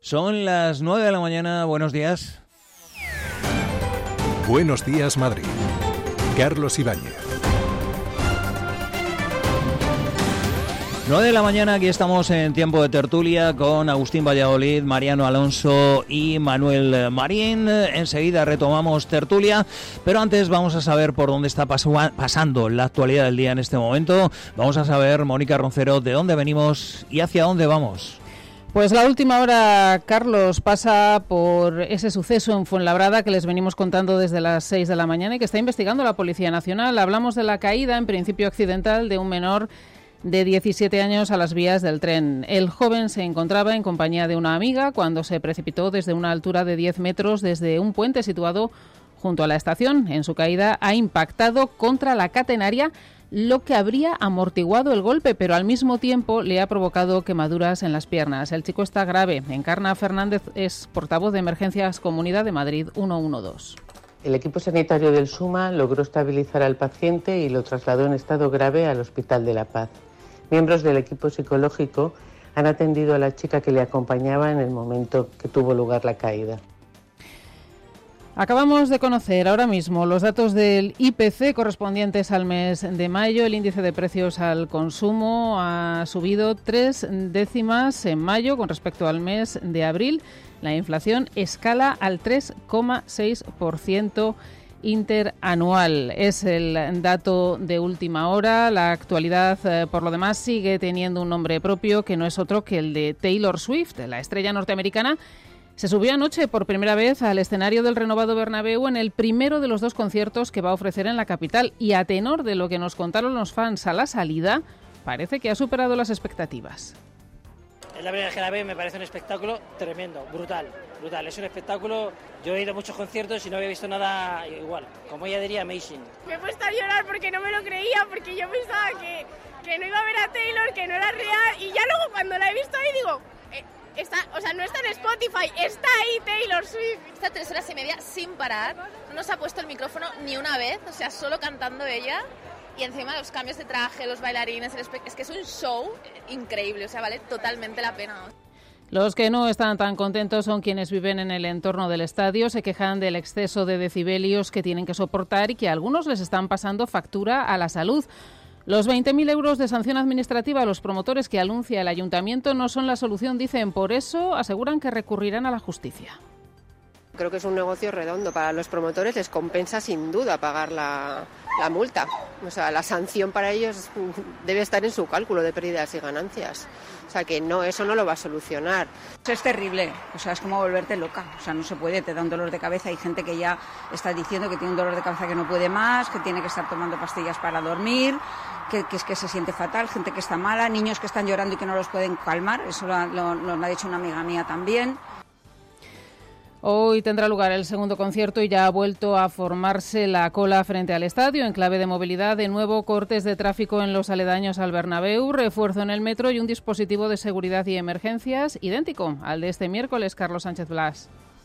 Son las 9 de la mañana, buenos días. Buenos días, Madrid. Carlos Ibáñez. 9 de la mañana, aquí estamos en tiempo de tertulia con Agustín Valladolid, Mariano Alonso y Manuel Marín. Enseguida retomamos tertulia, pero antes vamos a saber por dónde está pasando la actualidad del día en este momento. Vamos a saber, Mónica Roncero, de dónde venimos y hacia dónde vamos. Pues la última hora, Carlos, pasa por ese suceso en Fuenlabrada que les venimos contando desde las 6 de la mañana y que está investigando la Policía Nacional. Hablamos de la caída, en principio accidental, de un menor de 17 años a las vías del tren. El joven se encontraba en compañía de una amiga cuando se precipitó desde una altura de 10 metros desde un puente situado junto a la estación. En su caída ha impactado contra la catenaria, lo que habría amortiguado el golpe, pero al mismo tiempo le ha provocado quemaduras en las piernas. El chico está grave. Encarna Fernández es portavoz de Emergencias Comunidad de Madrid 112. El equipo sanitario del SUMA logró estabilizar al paciente y lo trasladó en estado grave al Hospital de la Paz. Miembros del equipo psicológico han atendido a la chica que le acompañaba en el momento que tuvo lugar la caída. Acabamos de conocer ahora mismo los datos del IPC correspondientes al mes de mayo. El índice de precios al consumo ha subido 3 décimas en mayo con respecto al mes de abril. La inflación escala al 3,6% interanual. Es el dato de última hora. La actualidad, por lo demás, sigue teniendo un nombre propio que no es otro que el de Taylor Swift, la estrella norteamericana. Se subió anoche por primera vez al escenario del renovado Bernabéu en el primero de los 2 conciertos que va a ofrecer en la capital y, a tenor de lo que nos contaron los fans a la salida, parece que ha superado las expectativas. Es la primera vez que la veo y me parece un espectáculo tremendo, brutal. Es un espectáculo, yo he ido a muchos conciertos y no había visto nada igual. Como ella diría, amazing. Me he puesto a llorar porque no me lo creía, porque yo pensaba que no iba a ver a Taylor, que no era real, y ya luego cuando la he visto ahí digo... no está en Spotify, está ahí Taylor Swift. Está 3 horas y media sin parar, no nos ha puesto el micrófono ni una vez, solo cantando ella. Y encima los cambios de traje, los bailarines, es que es un show increíble, vale totalmente la pena. Los que no están tan contentos son quienes viven en el entorno del estadio. Se quejan del exceso de decibelios que tienen que soportar y que a algunos les están pasando factura a la salud. Los 20.000 euros de sanción administrativa a los promotores que anuncia el ayuntamiento no son la solución, dicen. Por eso aseguran que recurrirán a la justicia. Creo que es un negocio redondo. Para los promotores les compensa sin duda pagar la multa. La sanción para ellos debe estar en su cálculo de pérdidas y ganancias. Que no, eso no lo va a solucionar. Es terrible, es como volverte loca. No se puede, te da un dolor de cabeza. Hay gente que ya está diciendo que tiene un dolor de cabeza que no puede más, que tiene que estar tomando pastillas para dormir, que se siente fatal, gente que está mala, niños que están llorando y que no los pueden calmar. Eso lo ha dicho una amiga mía también. Hoy tendrá lugar el segundo concierto y ya ha vuelto a formarse la cola frente al estadio. En clave de movilidad, de nuevo cortes de tráfico en los aledaños al Bernabéu, refuerzo en el metro y un dispositivo de seguridad y emergencias idéntico al de este miércoles. Carlos Sánchez Blas.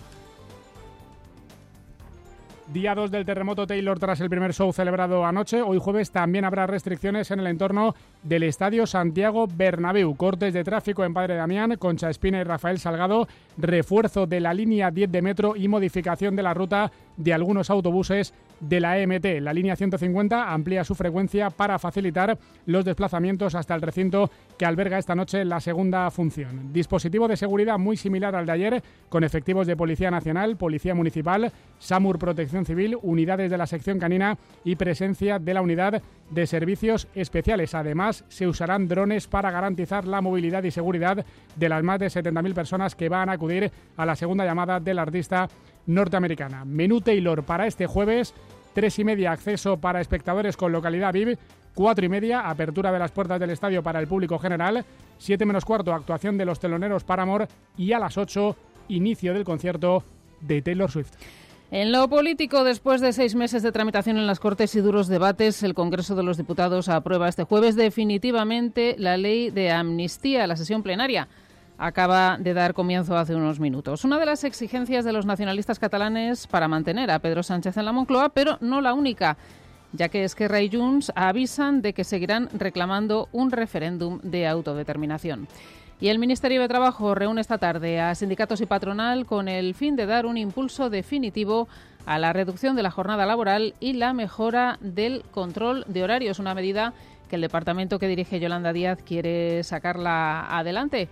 Día 2 del terremoto Taylor tras el primer show celebrado anoche. Hoy jueves también habrá restricciones en el entorno del Estadio Santiago Bernabéu. Cortes de tráfico en Padre Damián, Concha Espina y Rafael Salgado. Refuerzo de la línea 10 de metro y modificación de la ruta de algunos autobuses de la EMT. La línea 150 amplía su frecuencia para facilitar los desplazamientos hasta el recinto que alberga esta noche la segunda función. Dispositivo de seguridad muy similar al de ayer, con efectivos de Policía Nacional, Policía Municipal, SAMUR Protección Civil, unidades de la sección canina y presencia de la unidad de servicios especiales. Además, se usarán drones para garantizar la movilidad y seguridad de las más de 70.000 personas que van a acudir a la segunda llamada del artista norteamericana. Menú Taylor para este jueves: 3:30 acceso para espectadores con localidad VIP, 4:30 apertura de las puertas del estadio para el público general, 7 menos cuarto actuación de los teloneros Paramore y a las 8 inicio del concierto de Taylor Swift. En lo político, después de 6 meses de tramitación en las Cortes y duros debates, el Congreso de los Diputados aprueba este jueves definitivamente la ley de amnistía. La sesión plenaria acaba de dar comienzo hace unos minutos. Una de las exigencias de los nacionalistas catalanes para mantener a Pedro Sánchez en la Moncloa, pero no la única, ya que Esquerra y Junts avisan de que seguirán reclamando un referéndum de autodeterminación. Y el Ministerio de Trabajo reúne esta tarde a sindicatos y patronal con el fin de dar un impulso definitivo a la reducción de la jornada laboral y la mejora del control de horarios, una medida que el departamento que dirige Yolanda Díaz quiere sacarla adelante,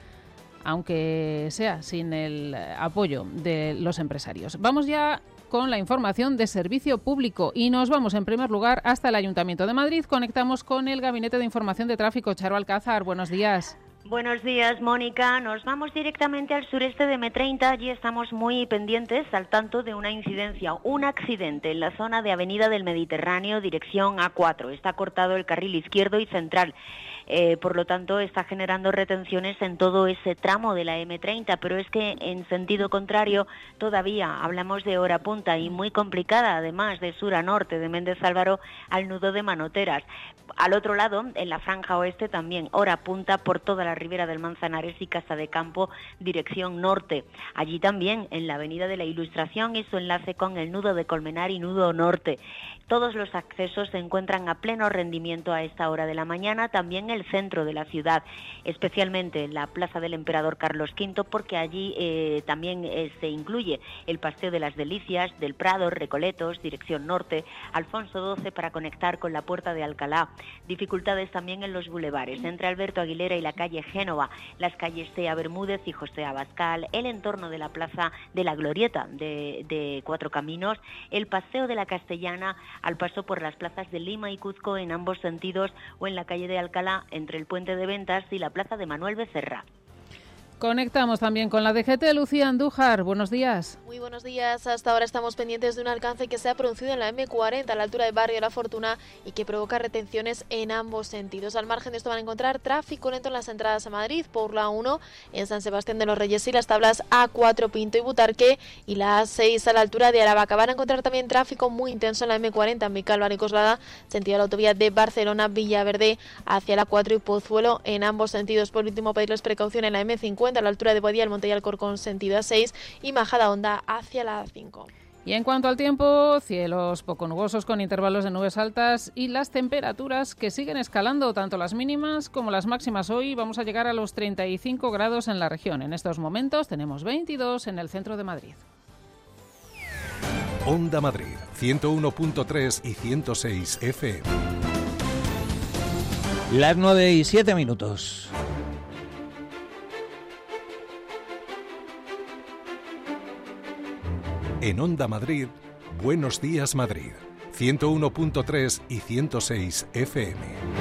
aunque sea sin el apoyo de los empresarios. Vamos ya con la información de servicio público y nos vamos en primer lugar hasta el Ayuntamiento de Madrid. Conectamos con el Gabinete de Información de Tráfico. Charo Alcázar, buenos días. Buenos días, Mónica. Nos vamos directamente al sureste de M30. Allí estamos muy pendientes, al tanto de una incidencia, un accidente en la zona de Avenida del Mediterráneo, dirección A4. Está cortado el carril izquierdo y central. Por lo tanto, está generando retenciones en todo ese tramo de la M30, pero es que en sentido contrario todavía hablamos de hora punta y muy complicada, además de sur a norte, de Méndez Álvaro al nudo de Manoteras. Al otro lado, en la franja oeste, también hora punta por toda la ribera del Manzanares y Casa de Campo, dirección norte. Allí también, en la Avenida de la Ilustración y su enlace con el nudo de Colmenar y nudo norte. Todos los accesos se encuentran a pleno rendimiento a esta hora de la mañana, también el centro de la ciudad, especialmente la Plaza del Emperador Carlos V, porque allí también se incluye el Paseo de las Delicias, del Prado, Recoletos, dirección norte, Alfonso XII para conectar con la Puerta de Alcalá. Dificultades también en los bulevares, entre Alberto Aguilera y la calle Génova, las calles Tea Bermúdez y José Abascal, el entorno de la Plaza de la Glorieta de Cuatro Caminos, el Paseo de la Castellana, al paso por las plazas de Lima y Cuzco en ambos sentidos, o en la calle de Alcalá entre el Puente de Ventas y la Plaza de Manuel Becerra. Conectamos también con la DGT. Lucía Andújar, buenos días. Muy buenos días. Hasta ahora estamos pendientes de un alcance que se ha producido en la M40 a la altura del barrio La Fortuna y que provoca retenciones en ambos sentidos. Al margen de esto van a encontrar tráfico lento en las entradas a Madrid por la 1 en San Sebastián de los Reyes y las tablas A4 Pinto y Butarque, y la A6 a la altura de Aravaca. Van a encontrar también tráfico muy intenso en la M40 en Vicálvaro y Coslada, sentido la autovía de Barcelona Villaverde hacia la 4 y Pozuelo en ambos sentidos. Por último, pedirles precaución en la M50 a la altura de Boadilla, el Monte y Alcorcón sentido A6 y Majadahonda hacia la A5. Y en cuanto al tiempo, cielos poco nubosos con intervalos de nubes altas y las temperaturas que siguen escalando, tanto las mínimas como las máximas. Hoy vamos a llegar a los 35 grados en la región. En estos momentos tenemos 22 en el centro de Madrid. Onda Madrid, 101.3 y 106 FM. Las 9:07. En Onda Madrid, Buenos Días Madrid, 101.3 y 106 FM.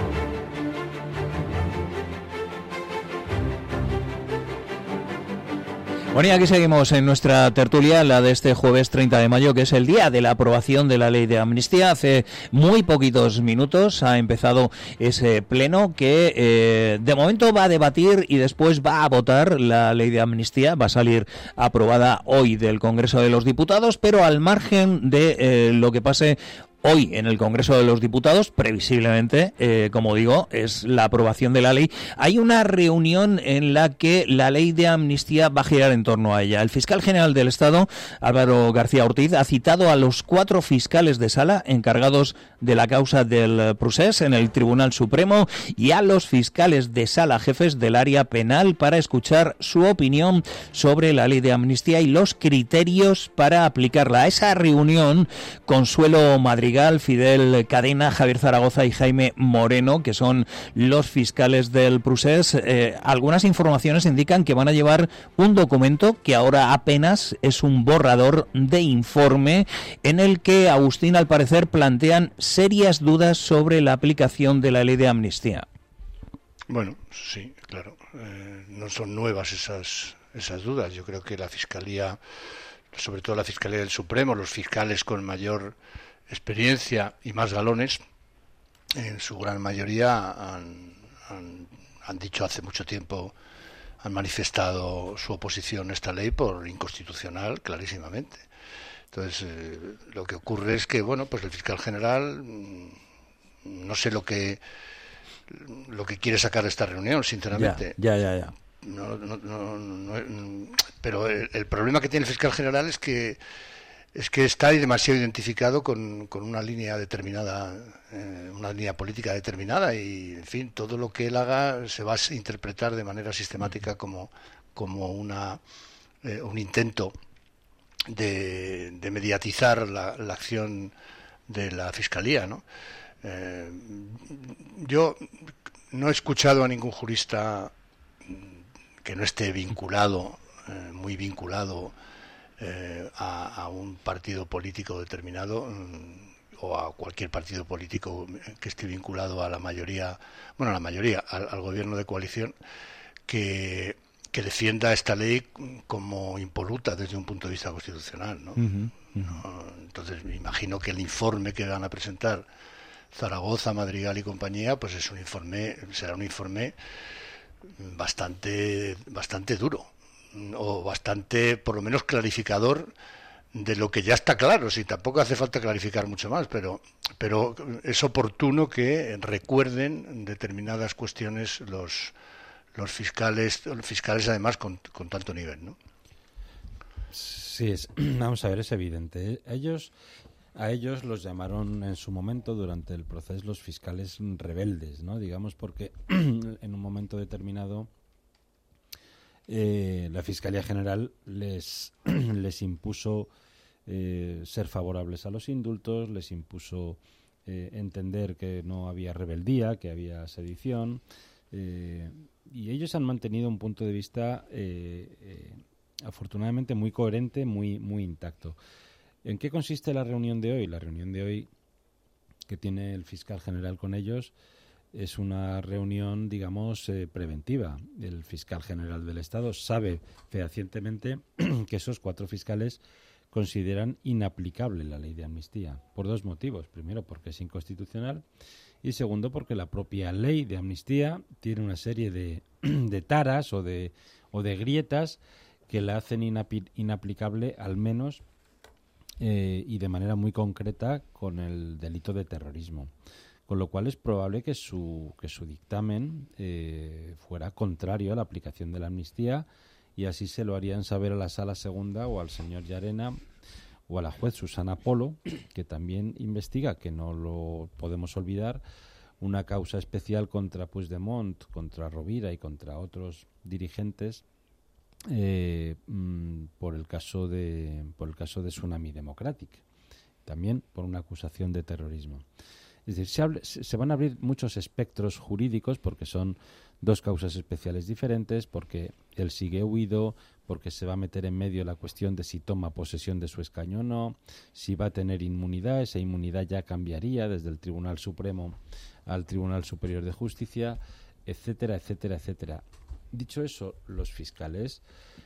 Bueno, y aquí seguimos en nuestra tertulia, la de este jueves 30 de mayo, que es el día de la aprobación de la ley de amnistía. Hace muy poquitos minutos ha empezado ese pleno que de momento va a debatir y después va a votar la ley de amnistía. Va a salir aprobada hoy del Congreso de los Diputados, pero al margen de lo que pase hoy en el Congreso de los Diputados, previsiblemente, como digo, es la aprobación de la ley. Hay una reunión en la que la ley de amnistía va a girar en torno a ella. El fiscal general del Estado, Álvaro García Ortiz, ha citado a los 4 fiscales de sala encargados de la causa del procés en el Tribunal Supremo y a los fiscales de sala jefes del área penal para escuchar su opinión sobre la ley de amnistía y los criterios para aplicarla. A esa reunión, Consuelo Madrigal, Fidel Cadena, Javier Zaragoza y Jaime Moreno, que son los fiscales del procés, algunas informaciones indican que van a llevar un documento que ahora apenas es un borrador de informe en el que, Agustín, al parecer plantean serias dudas sobre la aplicación de la ley de amnistía. Bueno, sí, claro. No son nuevas esas dudas. Yo creo que la Fiscalía, sobre todo la Fiscalía del Supremo, los fiscales con mayor experiencia y más galones, en su gran mayoría han dicho hace mucho tiempo, han manifestado su oposición a esta ley por inconstitucional, clarísimamente. Entonces, lo que ocurre es que, bueno, pues el fiscal general, no sé lo que quiere sacar de esta reunión, sinceramente. Ya. Pero el problema que tiene el fiscal general es que es que está demasiado identificado con una línea determinada, una línea política determinada, y en fin, todo lo que él haga se va a interpretar de manera sistemática como un intento de mediatizar la acción de la Fiscalía, ¿no? Yo no he escuchado a ningún jurista que no esté vinculado, muy vinculado a un partido político determinado, o a cualquier partido político que esté vinculado a la mayoría, al gobierno de coalición, que defienda esta ley como impoluta desde un punto de vista constitucional, ¿no? Entonces me imagino que el informe que van a presentar Zaragoza, Madrigal y compañía, pues será un informe bastante duro, o bastante, por lo menos, clarificador de lo que ya está claro. Si tampoco hace falta clarificar mucho más, pero es oportuno que recuerden determinadas cuestiones los fiscales además con tanto nivel, ¿no? Sí, vamos a ver, es evidente. A ellos los llamaron en su momento, durante el proceso, los fiscales rebeldes, ¿no? Digamos, porque en un momento determinado la Fiscalía General les impuso ser favorables a los indultos, les impuso entender que no había rebeldía, que había sedición, y ellos han mantenido un punto de vista afortunadamente muy coherente, muy intacto. ¿En qué consiste la reunión de hoy? La reunión de hoy que tiene el fiscal general con ellos es una reunión, digamos, preventiva. El fiscal general del Estado sabe fehacientemente que esos 4 fiscales consideran inaplicable la ley de amnistía, por 2 motivos. Primero, porque es inconstitucional, y segundo, porque la propia ley de amnistía tiene una serie de taras o de grietas que la hacen inaplicable, al menos y de manera muy concreta, con el delito de terrorismo. Con lo cual es probable que su dictamen fuera contrario a la aplicación de la amnistía, y así se lo harían saber a la Sala Segunda o al señor Llarena o a la juez Susana Polo, que también investiga, que no lo podemos olvidar, una causa especial contra Puigdemont, contra Rovira y contra otros dirigentes por el caso de Tsunami Democratic, también por una acusación de terrorismo. Es decir, se van a abrir muchos espectros jurídicos, porque son 2 causas especiales diferentes, porque él sigue huido, porque se va a meter en medio la cuestión de si toma posesión de su escaño o no, si va a tener inmunidad. Esa inmunidad ya cambiaría desde el Tribunal Supremo al Tribunal Superior de Justicia, etcétera, etcétera, etcétera. Dicho eso, los fiscales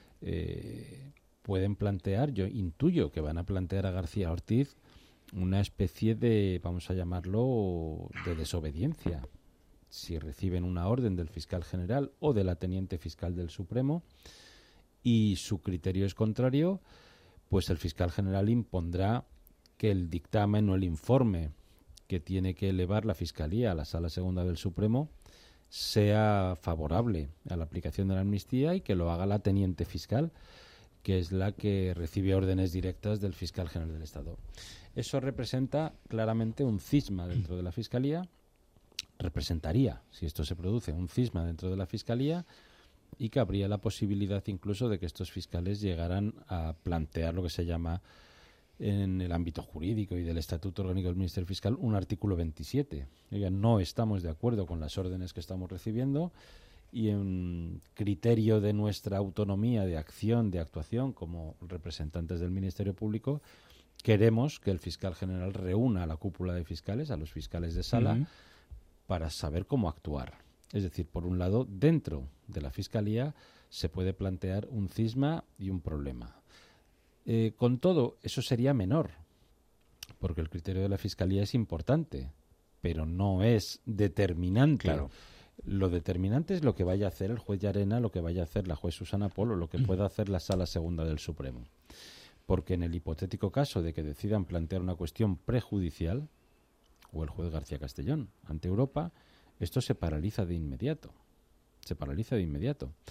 pueden plantear, yo intuyo que van a plantear a García Ortiz una especie de, vamos a llamarlo, de desobediencia. Si reciben una orden del fiscal general o de la teniente fiscal del Supremo y su criterio es contrario, pues el fiscal general impondrá que el dictamen o el informe que tiene que elevar la Fiscalía a la Sala Segunda del Supremo sea favorable a la aplicación de la amnistía, y que lo haga la teniente fiscal, que es la que recibe órdenes directas del fiscal general del Estado. Eso representa claramente un cisma dentro de la Fiscalía, representaría, si esto se produce, un cisma dentro de la Fiscalía, y que habría la posibilidad incluso de que estos fiscales llegaran a plantear lo que se llama, en el ámbito jurídico y del Estatuto Orgánico del Ministerio Fiscal, un artículo 27. No estamos de acuerdo con las órdenes que estamos recibiendo, y en criterio de nuestra autonomía de acción, de actuación como representantes del Ministerio Público, queremos que el fiscal general reúna a la cúpula de fiscales, a los fiscales de sala, para saber cómo actuar. Es decir, por un lado, dentro de la Fiscalía se puede plantear un cisma y un problema. Con todo, eso sería menor, porque el criterio de la Fiscalía es importante, pero no es determinante. Claro. Lo determinante es lo que vaya a hacer el juez Llarena, lo que vaya a hacer la juez Susana Polo, lo que pueda hacer la Sala Segunda del Supremo. Porque en el hipotético caso de que decidan plantear una cuestión prejudicial, o el juez García Castellón, ante Europa, esto se paraliza de inmediato.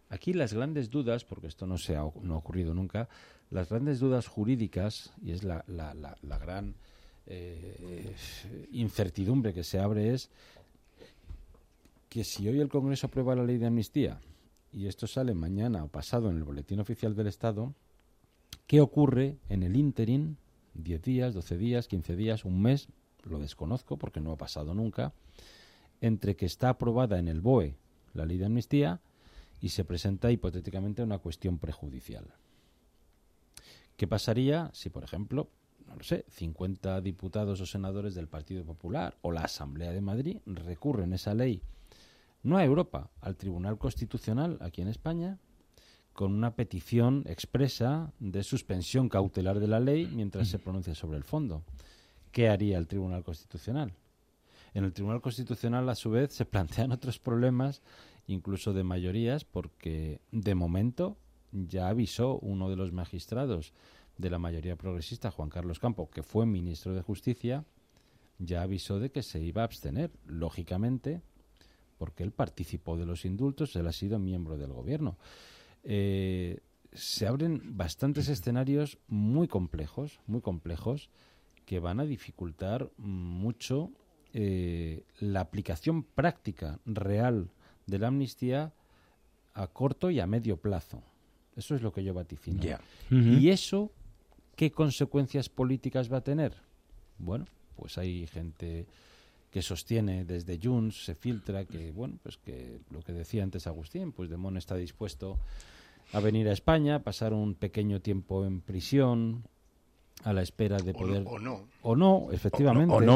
Aquí las grandes dudas, porque esto no ha ocurrido nunca, las grandes dudas jurídicas, y es la gran incertidumbre que se abre, es que si hoy el Congreso aprueba la ley de amnistía y esto sale mañana o pasado en el Boletín Oficial del Estado, ¿qué ocurre en el ínterin? 10 días, 12 días, 15 días, un mes, lo desconozco porque no ha pasado nunca, entre que está aprobada en el BOE la ley de amnistía y se presenta hipotéticamente una cuestión prejudicial. ¿Qué pasaría si, por ejemplo, no lo sé, 50 diputados o senadores del Partido Popular o la Asamblea de Madrid recurren esa ley, no a Europa, al Tribunal Constitucional aquí en España, con una petición expresa de suspensión cautelar de la ley mientras se pronuncia sobre el fondo? ¿Qué haría el Tribunal Constitucional? En el Tribunal Constitucional, a su vez, se plantean otros problemas, incluso de mayorías, porque de momento ya avisó uno de los magistrados de la mayoría progresista, Juan Carlos Campo, que fue ministro de Justicia, ya avisó de que se iba a abstener, lógicamente, porque él participó de los indultos, él ha sido miembro del gobierno. Se abren bastantes escenarios muy complejos, que van a dificultar mucho la aplicación práctica real de la amnistía a corto y a medio plazo. Eso es lo que yo vaticino. Yeah. ¿Y eso qué consecuencias políticas va a tener? Bueno, pues hay gente que sostiene, desde Junts se filtra que, bueno, pues que lo que decía antes Agustín, Puigdemont está dispuesto a venir a España, pasar un pequeño tiempo en prisión a la espera de poder... O no, efectivamente. O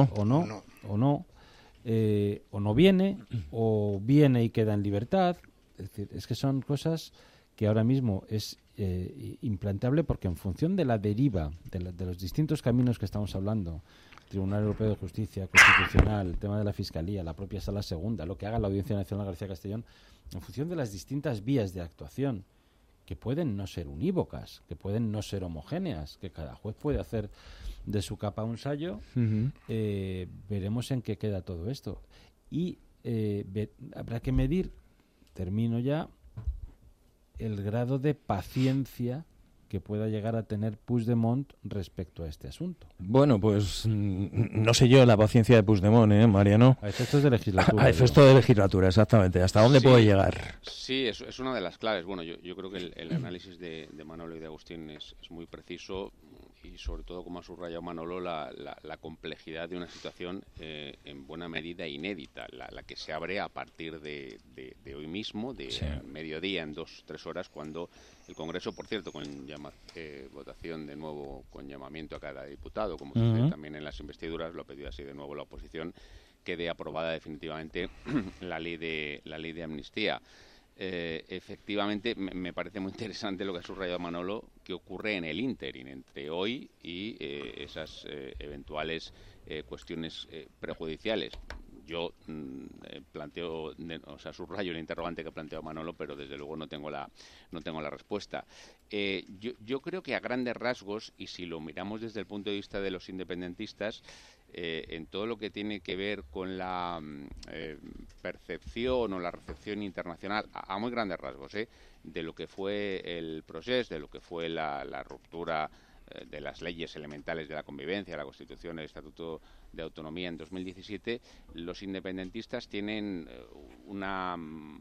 no viene, o viene y queda en libertad. Es decir, es que son cosas que ahora mismo es implanteable, porque en función de la deriva de los distintos caminos que estamos hablando, Tribunal Europeo de Justicia, Constitucional, el tema de la Fiscalía, la propia Sala Segunda, lo que haga la Audiencia Nacional García Castellón, en función de las distintas vías de actuación, que pueden no ser unívocas, que pueden no ser homogéneas, que cada juez puede hacer de su capa un sayo, veremos en qué queda todo esto. Y habrá que medir, termino ya, el grado de paciencia que pueda llegar a tener Puigdemont respecto a este asunto. Bueno, pues no sé yo la paciencia de Puigdemont, Mariano. A efectos de legislatura. A efectos de legislatura, exactamente. ¿Hasta dónde puede llegar? Sí, es una de las claves. Bueno, yo creo que el análisis de Manolo y de Agustín es muy preciso, y sobre todo, como ha subrayado Manolo, la complejidad de una situación en buena medida inédita, la que se abre a partir de hoy mismo, mediodía, en 2-3 horas, cuando el Congreso, por cierto, con votación de nuevo, con llamamiento a cada diputado, como sucede también en las investiduras, lo ha pedido así de nuevo la oposición, quede aprobada definitivamente la ley de amnistía. Efectivamente, me parece muy interesante lo que ha subrayado Manolo, que ocurre en el ínterin, entre hoy y esas eventuales cuestiones prejudiciales. Yo subrayo el interrogante que ha planteado Manolo, pero desde luego no tengo la respuesta. Yo creo que a grandes rasgos, y si lo miramos desde el punto de vista de los independentistas, en todo lo que tiene que ver con la percepción o la recepción internacional, a muy grandes rasgos, de lo que fue el procés, de lo que fue la ruptura de las leyes elementales de la convivencia, la Constitución, el Estatuto de Autonomía en 2017, los independentistas tienen una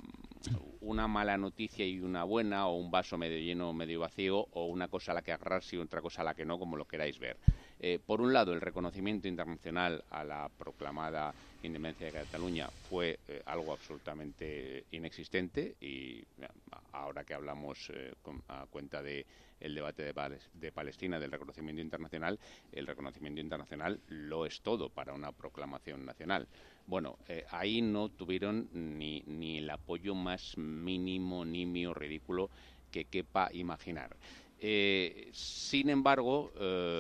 mala noticia y una buena, o un vaso medio lleno o medio vacío, o una cosa a la que agarrarse y otra cosa a la que no, como lo queráis ver. Por un lado, el reconocimiento internacional a la proclamada independencia de Cataluña fue algo absolutamente inexistente, y ahora que hablamos a cuenta de el debate de Palestina, del reconocimiento internacional, el reconocimiento internacional lo es todo para una proclamación nacional. Bueno, ahí no tuvieron ni el apoyo más mínimo, nimio, ridículo que quepa imaginar. Sin embargo,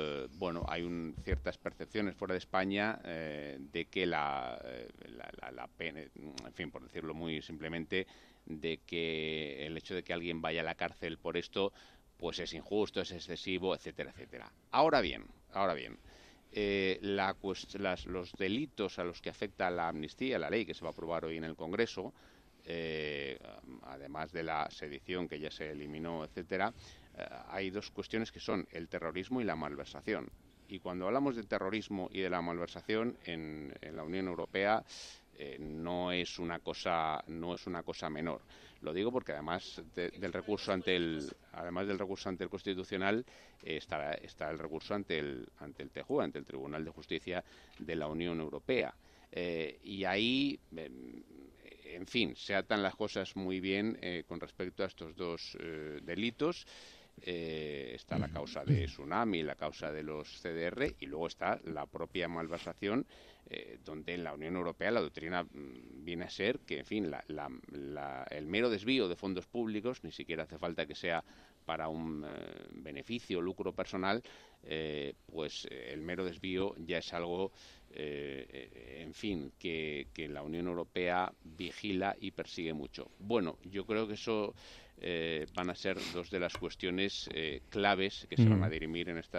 hay ciertas percepciones fuera de España de que la pena, en fin, por decirlo muy simplemente, de que el hecho de que alguien vaya a la cárcel por esto, pues es injusto, es excesivo, etcétera, etcétera. Ahora bien, los delitos a los que afecta la amnistía, la ley que se va a aprobar hoy en el Congreso, además de la sedición que ya se eliminó, etcétera, hay dos cuestiones que son el terrorismo y la malversación. Y cuando hablamos de terrorismo y de la malversación en la Unión Europea, no es una cosa menor. Lo digo porque además del recurso ante el Constitucional está el recurso ante el TJUE, ante el Tribunal de Justicia de la Unión Europea. Y ahí, en fin, se atan las cosas muy bien con respecto a estos dos delitos. Está la causa de Tsunami, la causa de los CDR, y luego está la propia malversación, donde en la Unión Europea la doctrina viene a ser que, en fin, el mero desvío de fondos públicos, ni siquiera hace falta que sea para un beneficio o lucro personal, pues el mero desvío ya es algo, en fin, que la Unión Europea vigila y persigue mucho. Bueno, yo creo que eso van a ser dos de las cuestiones claves que se van a dirimir en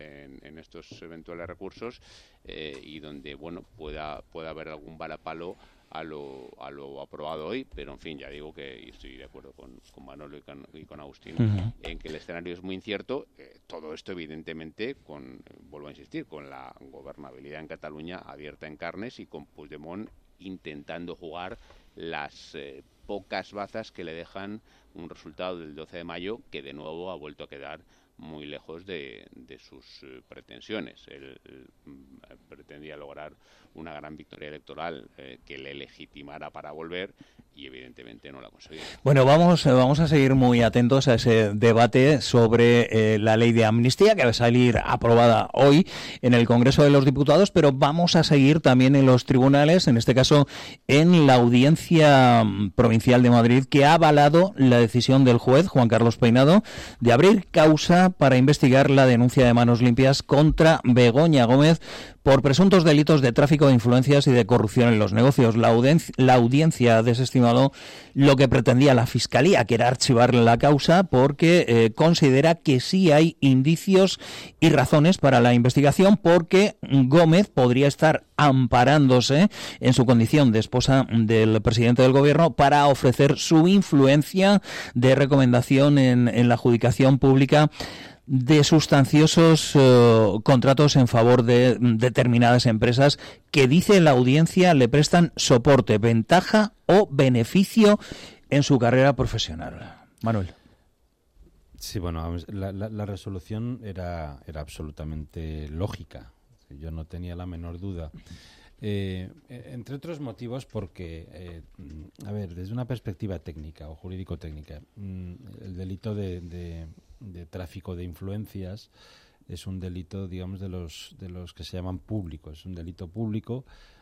estos eventuales recursos, y donde, bueno, pueda haber algún varapalo a lo aprobado hoy, pero en fin, ya digo que estoy de acuerdo con Manolo y con Agustín en que el escenario es muy incierto. Todo esto, evidentemente, vuelvo a insistir, con la gobernabilidad en Cataluña abierta en carnes y con Puigdemont intentando jugar las pocas bazas que le dejan un resultado del 12 de mayo que de nuevo ha vuelto a quedar muy lejos de sus pretensiones. Él pretendía lograr una gran victoria electoral que le legitimara para volver, y evidentemente no la ha conseguido. Bueno, vamos a seguir muy atentos a ese debate sobre la ley de amnistía que va a salir aprobada hoy en el Congreso de los Diputados, pero vamos a seguir también en los tribunales, en este caso en la Audiencia Provincial de Madrid, que ha avalado la decisión del juez Juan Carlos Peinado de abrir causa para investigar la denuncia de Manos Limpias contra Begoña Gómez por presuntos delitos de tráfico de influencias y de corrupción en los negocios. La audiencia ha desestimado lo que pretendía la Fiscalía, que era archivar la causa, porque considera que sí hay indicios y razones para la investigación, porque Gómez podría estar amparándose en su condición de esposa del presidente del Gobierno para ofrecer su influencia de recomendación en la adjudicación pública de sustanciosos contratos en favor de determinadas empresas que, dice la audiencia, le prestan soporte, ventaja o beneficio en su carrera profesional. Manuel. Sí, bueno, la resolución era absolutamente lógica. Yo no tenía la menor duda. Entre otros motivos porque, a ver, desde una perspectiva técnica o jurídico-técnica, el delito de tráfico de influencias es un delito, digamos, de los que se llaman públicos, es un delito público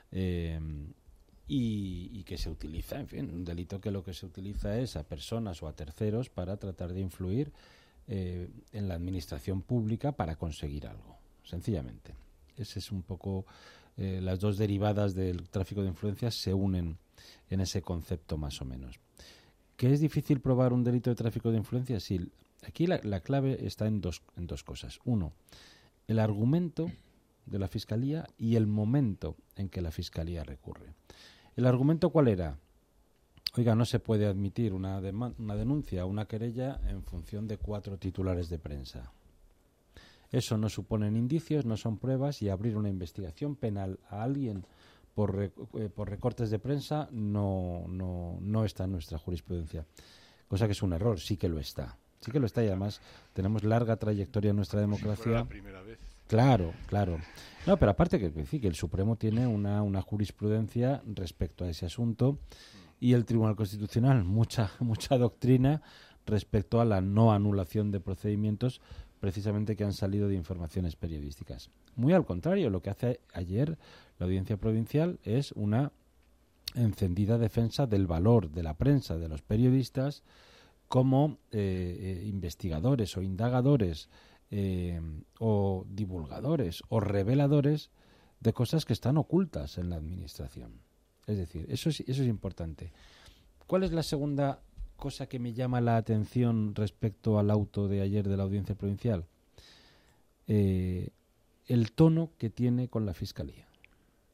y que se utiliza, en fin, un delito que lo que se utiliza es a personas o a terceros para tratar de influir en la administración pública para conseguir algo, sencillamente. Ese es un poco, las dos derivadas del tráfico de influencias se unen en ese concepto más o menos. ¿Que es difícil probar un delito de tráfico de influencias? Sí. Aquí la clave está en dos cosas. Uno, el argumento de la Fiscalía y el momento en que la Fiscalía recurre. ¿El argumento cuál era? Oiga, no se puede admitir una denuncia o una querella en función de 4 titulares de prensa. Eso no suponen indicios, no son pruebas, y abrir una investigación penal a alguien por recortes de prensa no está en nuestra jurisprudencia. Cosa que es un error, sí que lo está. Sí que lo está, y además tenemos larga trayectoria en nuestra democracia. Si fuera la primera vez. Claro. No, pero aparte que el Supremo tiene una jurisprudencia respecto a ese asunto, y el Tribunal Constitucional mucha doctrina respecto a la no anulación de procedimientos precisamente que han salido de informaciones periodísticas. Muy al contrario, lo que hace ayer la Audiencia Provincial es una encendida defensa del valor de la prensa, de los periodistas, como investigadores o indagadores o divulgadores o reveladores de cosas que están ocultas en la administración. Es decir, eso es importante. ¿Cuál es la segunda cosa que me llama la atención respecto al auto de ayer de la Audiencia Provincial? El tono que tiene con la Fiscalía.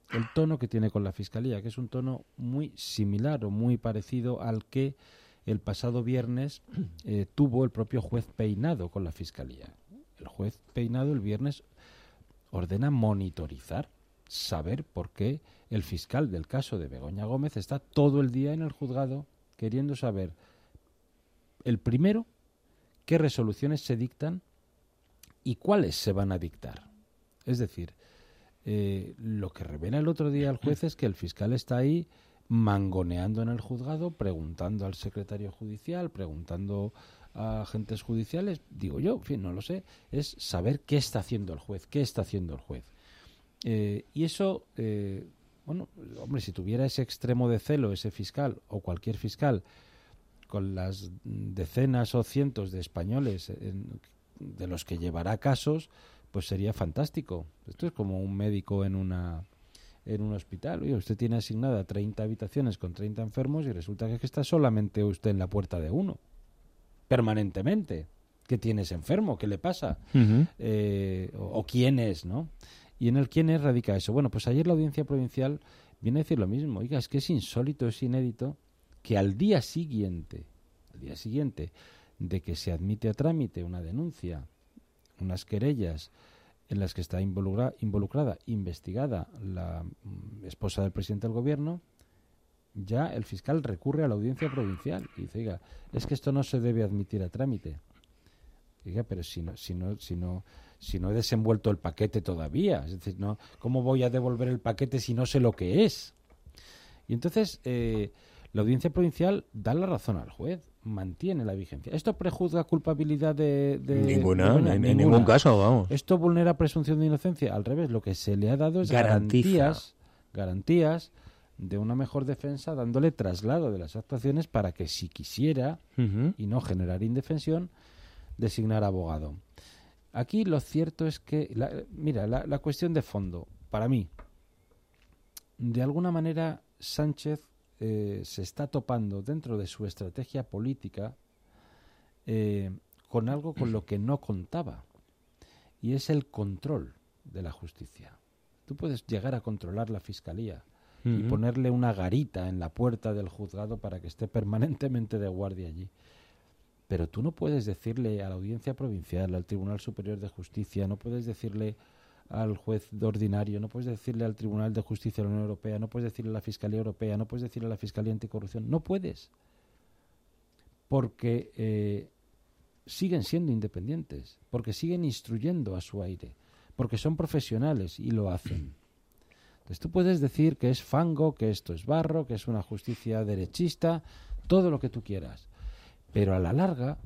el tono que tiene con la Fiscalía, que es un tono muy similar o muy parecido al que el pasado viernes tuvo el propio juez Peinado con la Fiscalía. El juez Peinado el viernes ordena monitorizar, saber por qué el fiscal del caso de Begoña Gómez está todo el día en el juzgado queriendo saber, el primero, qué resoluciones se dictan y cuáles se van a dictar. Es decir, lo que revela el otro día el juez es que el fiscal está ahí mangoneando en el juzgado, preguntando al secretario judicial, preguntando a agentes judiciales, digo yo, en fin, no lo sé, es saber qué está haciendo el juez, y eso, bueno, hombre, si tuviera ese extremo de celo, ese fiscal o cualquier fiscal, con las decenas o cientos de españoles de los que llevará casos, pues sería fantástico. Esto es como un médico en un hospital. Oye, usted tiene asignada 30 habitaciones con 30 enfermos y resulta que está solamente usted en la puerta de uno, permanentemente. ¿Qué tienes enfermo? ¿Qué le pasa? O quién es, ¿no? Y en el quién es radica eso. Bueno, pues ayer la Audiencia Provincial viene a decir lo mismo. Oiga, es que es insólito, es inédito que al día siguiente de que se admite a trámite una denuncia, unas querellas en las que está involucrada, investigada la esposa del presidente del gobierno, ya el fiscal recurre a la Audiencia Provincial y dice, oiga, es que esto no se debe admitir a trámite. Oiga, pero si no he desenvuelto el paquete todavía, es decir, no, ¿cómo voy a devolver el paquete si no sé lo que es? Y entonces la Audiencia Provincial da la razón al juez, mantiene la vigencia. ¿Esto prejuzga culpabilidad de ninguna, en ningún caso, vamos. ¿Esto vulnera presunción de inocencia? Al revés, lo que se le ha dado es garantías de una mejor defensa, dándole traslado de las actuaciones para que, si quisiera, y no generar indefensión, designar abogado. Aquí lo cierto es que, la cuestión de fondo, para mí, de alguna manera Sánchez se está topando dentro de su estrategia política con algo con lo que no contaba, y es el control de la justicia. Tú puedes llegar a controlar la Fiscalía y ponerle una garita en la puerta del juzgado para que esté permanentemente de guardia allí. Pero tú no puedes decirle a la Audiencia Provincial, al Tribunal Superior de Justicia, no puedes decirle al juez ordinario, no puedes decirle al Tribunal de Justicia de la Unión Europea, no puedes decirle a la Fiscalía Europea, no puedes decirle a la Fiscalía Anticorrupción, no puedes. Porque siguen siendo independientes, porque siguen instruyendo a su aire, porque son profesionales y lo hacen. Entonces tú puedes decir que es fango, que esto es barro, que es una justicia derechista, todo lo que tú quieras. Pero a la larga,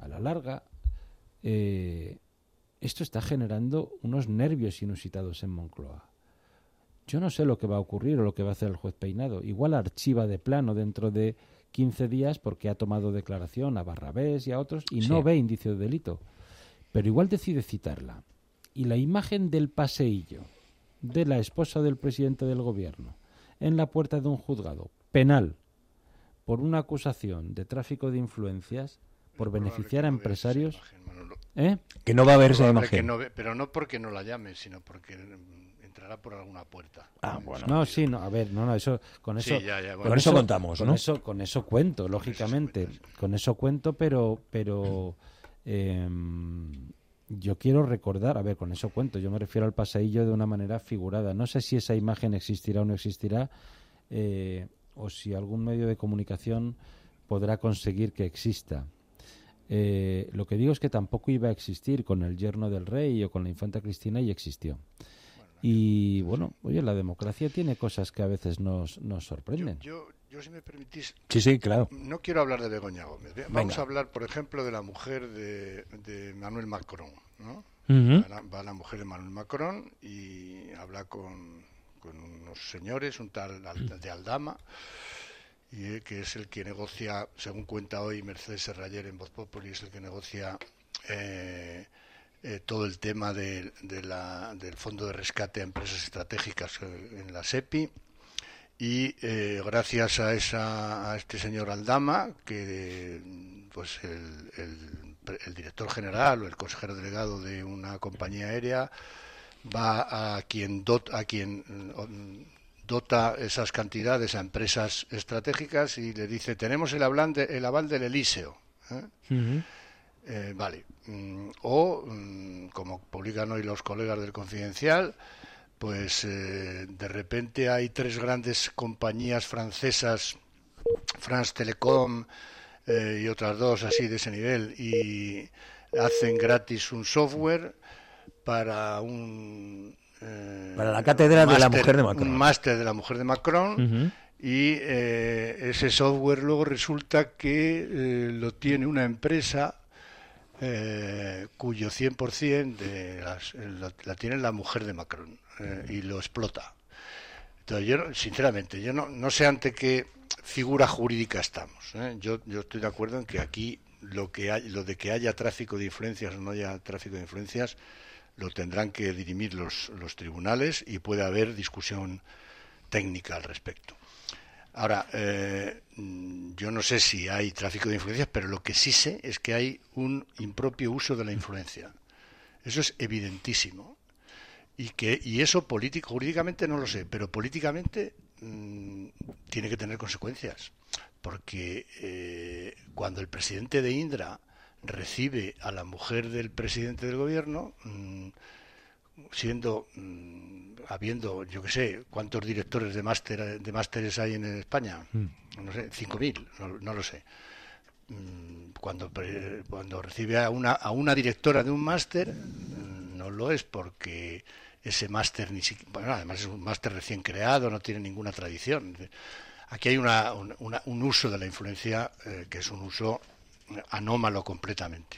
esto está generando unos nervios inusitados en Moncloa. Yo no sé lo que va a ocurrir o lo que va a hacer el juez Peinado. Igual archiva de plano dentro de 15 días porque ha tomado declaración a Barrabés y a otros y no ve indicio de delito. Pero igual decide citarla. Y la imagen del paseillo de la esposa del presidente del gobierno en la puerta de un juzgado penal por una acusación de tráfico de influencias, por beneficiar a empresarios... Que no va a haber esa imagen. Pero no porque no la llame, sino porque entrará por alguna puerta. Bueno. No, sí, no, a ver, eso, con eso... Sí, bueno. Con eso contamos, ¿no? Con eso cuento, lógicamente. Con eso cuento, pero yo quiero recordar, con eso cuento, yo me refiero al paseillo de una manera figurada. No sé si esa imagen existirá o no existirá, o si algún medio de comunicación podrá conseguir que exista. Lo que digo es que tampoco iba a existir con el yerno del rey o con la infanta Cristina, y existió. Y bueno, oye, la democracia tiene cosas que a veces nos sorprenden. Yo, si me permitís, sí, claro. No quiero hablar de Begoña Gómez. Vamos a hablar, por ejemplo, de la mujer de Emmanuel Macron, ¿no? Va la mujer de Emmanuel Macron y habla con unos señores, un tal de Aldama, y que es el que negocia, según cuenta hoy Mercedes Serrayer en Voz Populi, es el que negocia todo el tema del fondo de rescate a empresas estratégicas en la SEPI, y gracias a este señor Aldama, que pues el director general o el consejero delegado de una compañía aérea va a quien dota esas cantidades a empresas estratégicas y le dice, tenemos el aval del Elíseo. Vale. O, como publican hoy los colegas del Confidencial, pues de repente hay 3 grandes compañías francesas, France Telecom y otras 2 así de ese nivel, y hacen gratis un software para para la cátedra de la mujer de Macron. Un máster de la mujer de Macron. Y ese software luego resulta que lo tiene una empresa cuyo 100% la tiene la mujer de Macron y lo explota. Entonces yo, sinceramente, yo no sé ante qué figura jurídica estamos. Yo estoy de acuerdo en que aquí lo de que haya tráfico de influencias o no haya tráfico de influencias lo tendrán que dirimir los tribunales y puede haber discusión técnica al respecto. Ahora, yo no sé si hay tráfico de influencias, pero lo que sí sé es que hay un impropio uso de la influencia. Eso es evidentísimo. Y eso jurídicamente no lo sé, pero políticamente tiene que tener consecuencias. Porque cuando el presidente de Indra recibe a la mujer del presidente del gobierno, habiendo, yo qué sé, ¿cuántos directores de másteres hay en España? No sé, 5.000, no lo sé. Cuando recibe a una directora de un máster, no lo es porque ese máster ni siquiera, bueno, además es un máster recién creado, no tiene ninguna tradición. Aquí hay un uso de la influencia que es un uso anómalo completamente.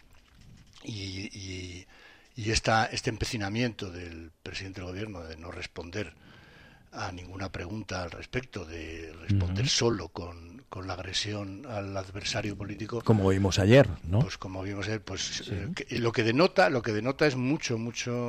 Y este empecinamiento del presidente del gobierno de no responder a ninguna pregunta al respecto, de responder solo con la agresión al adversario político, como vimos ayer, ¿no? Pues como vimos ayer, pues sí. Lo que denota es mucha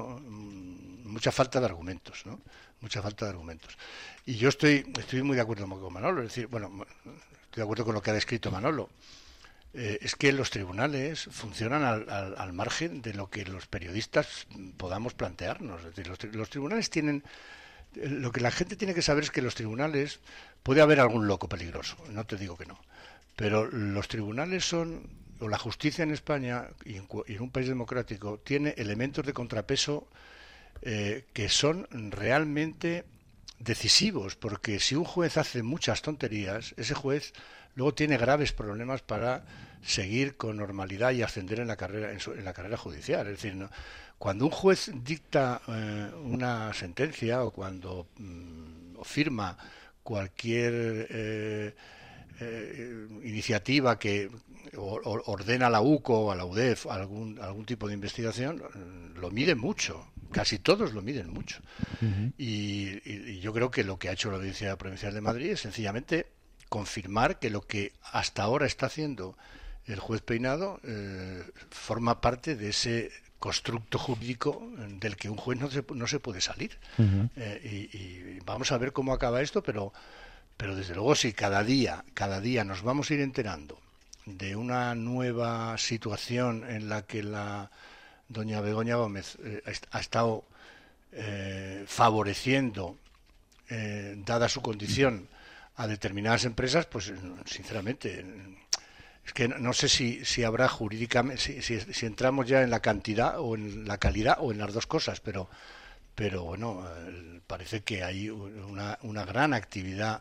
falta de argumentos, ¿no? Mucha falta de argumentos. Y yo estoy muy de acuerdo con Manolo, es decir, bueno, estoy de acuerdo con lo que ha descrito Manolo. Es que los tribunales funcionan al margen de lo que los periodistas podamos plantearnos. Es decir, los tribunales tienen... Lo que la gente tiene que saber es que los tribunales... Puede haber algún loco peligroso, no te digo que no. Pero los tribunales son... O la justicia en España y en un país democrático tiene elementos de contrapeso que son realmente decisivos. Porque si un juez hace muchas tonterías, ese juez... luego tiene graves problemas para seguir con normalidad y ascender en la carrera judicial. Es decir, ¿no? Cuando un juez dicta una sentencia o cuando firma cualquier iniciativa que ordena a la UCO o a la UDEF algún tipo de investigación, lo miden mucho. Casi todos lo miden mucho. Y yo creo que lo que ha hecho la Audiencia Provincial de Madrid es sencillamente confirmar que lo que hasta ahora está haciendo el juez Peinado forma parte de ese constructo jurídico del que un juez no se puede salir. Y vamos a ver cómo acaba esto, pero desde luego si cada día nos vamos a ir enterando de una nueva situación en la que la doña Begoña Gómez ha estado favoreciendo, dada su condición, a determinadas empresas, pues sinceramente es que no sé si habrá jurídicamente, si entramos ya en la cantidad o en la calidad o en las dos cosas, pero bueno, parece que hay una gran actividad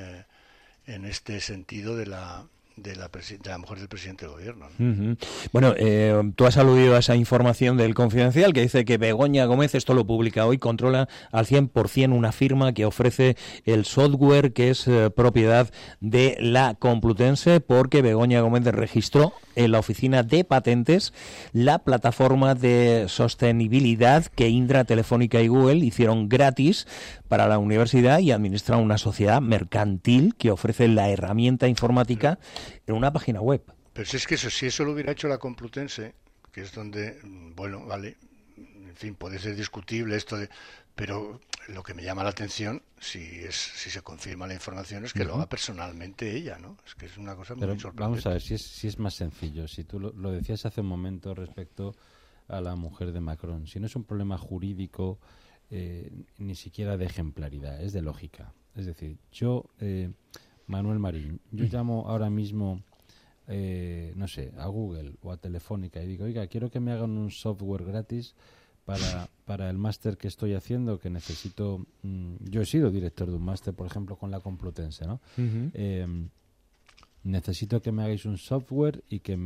en este sentido de la mujer del presidente del gobierno, ¿no? Bueno, tú has aludido a esa información del Confidencial que dice que Begoña Gómez, esto lo publica hoy, controla al 100% una firma que ofrece el software que es propiedad de la Complutense, porque Begoña Gómez registró en la oficina de patentes la plataforma de sostenibilidad que Indra, Telefónica y Google hicieron gratis para la universidad y administran una sociedad mercantil que ofrece la herramienta informática en una página web. Pero si es que si eso lo hubiera hecho la Complutense, que es donde, bueno, vale, en fin, puede ser discutible esto pero lo que me llama la atención, si se confirma la información, es que lo haga personalmente ella, ¿no? Es que es una cosa muy sorprendente. Vamos a ver si es más sencillo. Si tú lo decías hace un momento respecto a la mujer de Macron, si no es un problema jurídico ni siquiera de ejemplaridad, es de lógica. Es decir, yo, Manuel Marín, yo llamo ahora mismo, no sé, a Google o a Telefónica y digo, oiga, quiero que me hagan un software gratis para el máster que estoy haciendo, que necesito. Yo he sido director de un máster, por ejemplo, con la Complutense, ¿no? Uh-huh. Necesito que me hagáis un software y que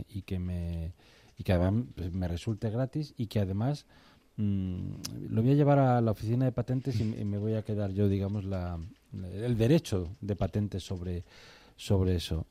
además me resulte gratis y que además lo voy a llevar a la oficina de patentes y me voy a quedar yo, digamos, el derecho de patentes sobre eso.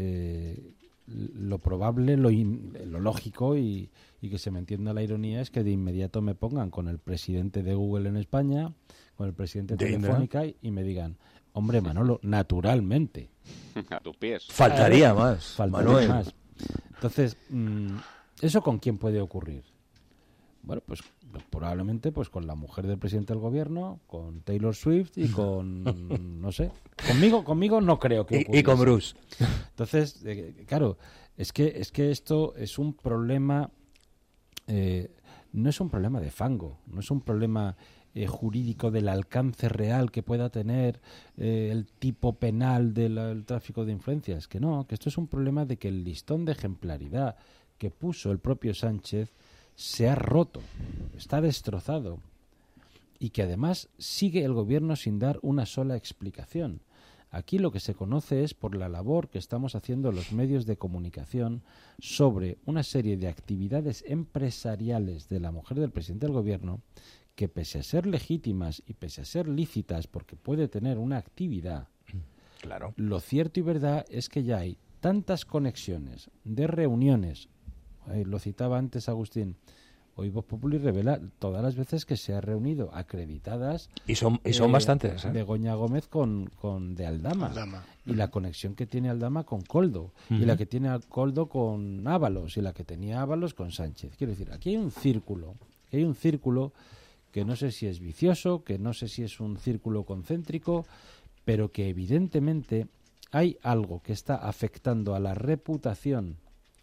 Lo probable, lo lógico y que se me entienda la ironía es que de inmediato me pongan con el presidente de Google en España, con el presidente de Telefónica y me digan, hombre, Manolo, naturalmente. A tus pies. Faltaría más, Manuel. Más. Entonces, ¿eso con quién puede ocurrir? Bueno, pues probablemente pues con la mujer del presidente del gobierno, con Taylor Swift y con, no sé, conmigo no creo que ocurra. Y con Bruce. Entonces, claro, es que esto es un problema, no es un problema de fango, no es un problema jurídico del alcance real que pueda tener el tipo penal del tráfico de influencias, que no, que esto es un problema de que el listón de ejemplaridad que puso el propio Sánchez se ha roto, está destrozado y que además sigue el gobierno sin dar una sola explicación. Aquí lo que se conoce es por la labor que estamos haciendo los medios de comunicación sobre una serie de actividades empresariales de la mujer del presidente del gobierno que, pese a ser legítimas y pese a ser lícitas porque puede tener una actividad, claro, lo cierto y verdad es que ya hay tantas conexiones de reuniones. Lo citaba antes Agustín. Hoy Voz Populi revela todas las veces que se ha reunido acreditadas. Y son bastantes. Begoña Gómez con de Aldama. Y la conexión que tiene Aldama con Koldo. Y la que tiene Koldo con Ábalos. Y la que tenía Ábalos con Sánchez. Quiero decir, aquí hay un círculo. Que no sé si es vicioso, que no sé si es un círculo concéntrico, pero que evidentemente hay algo que está afectando a la reputación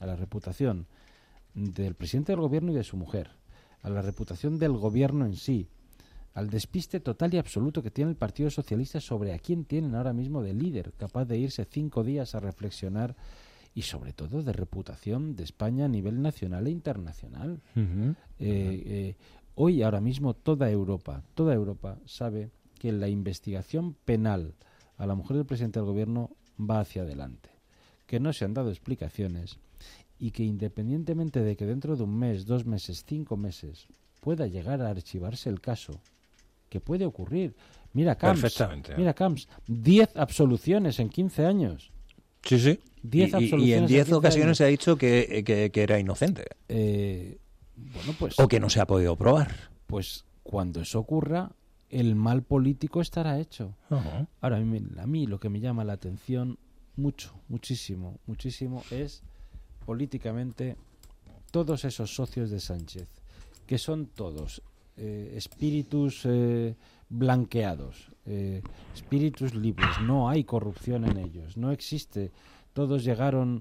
del presidente del gobierno y de su mujer, a la reputación del gobierno en sí, al despiste total y absoluto que tiene el Partido Socialista sobre a quién tienen ahora mismo de líder, capaz de irse 5 días a reflexionar, y sobre todo de reputación de España a nivel nacional e internacional. Uh-huh. Hoy, ahora mismo, toda Europa sabe que la investigación penal a la mujer del presidente del gobierno va hacia adelante, que no se han dado explicaciones y que independientemente de que dentro de 1 mes, 2 meses, 5 meses pueda llegar a archivarse el caso, que puede ocurrir. Mira Camps, 10 absoluciones en 15 años. Sí. 10 absoluciones y en 10 ocasiones años. Se ha dicho que era inocente. Bueno, pues, o que no se ha podido probar. Pues cuando eso ocurra, el mal político estará hecho. Uh-huh. Ahora, a mí lo que me llama la atención muchísimo es políticamente todos esos socios de Sánchez, que son todos espíritus blanqueados, espíritus libres, no hay corrupción en ellos, no existe. Todos llegaron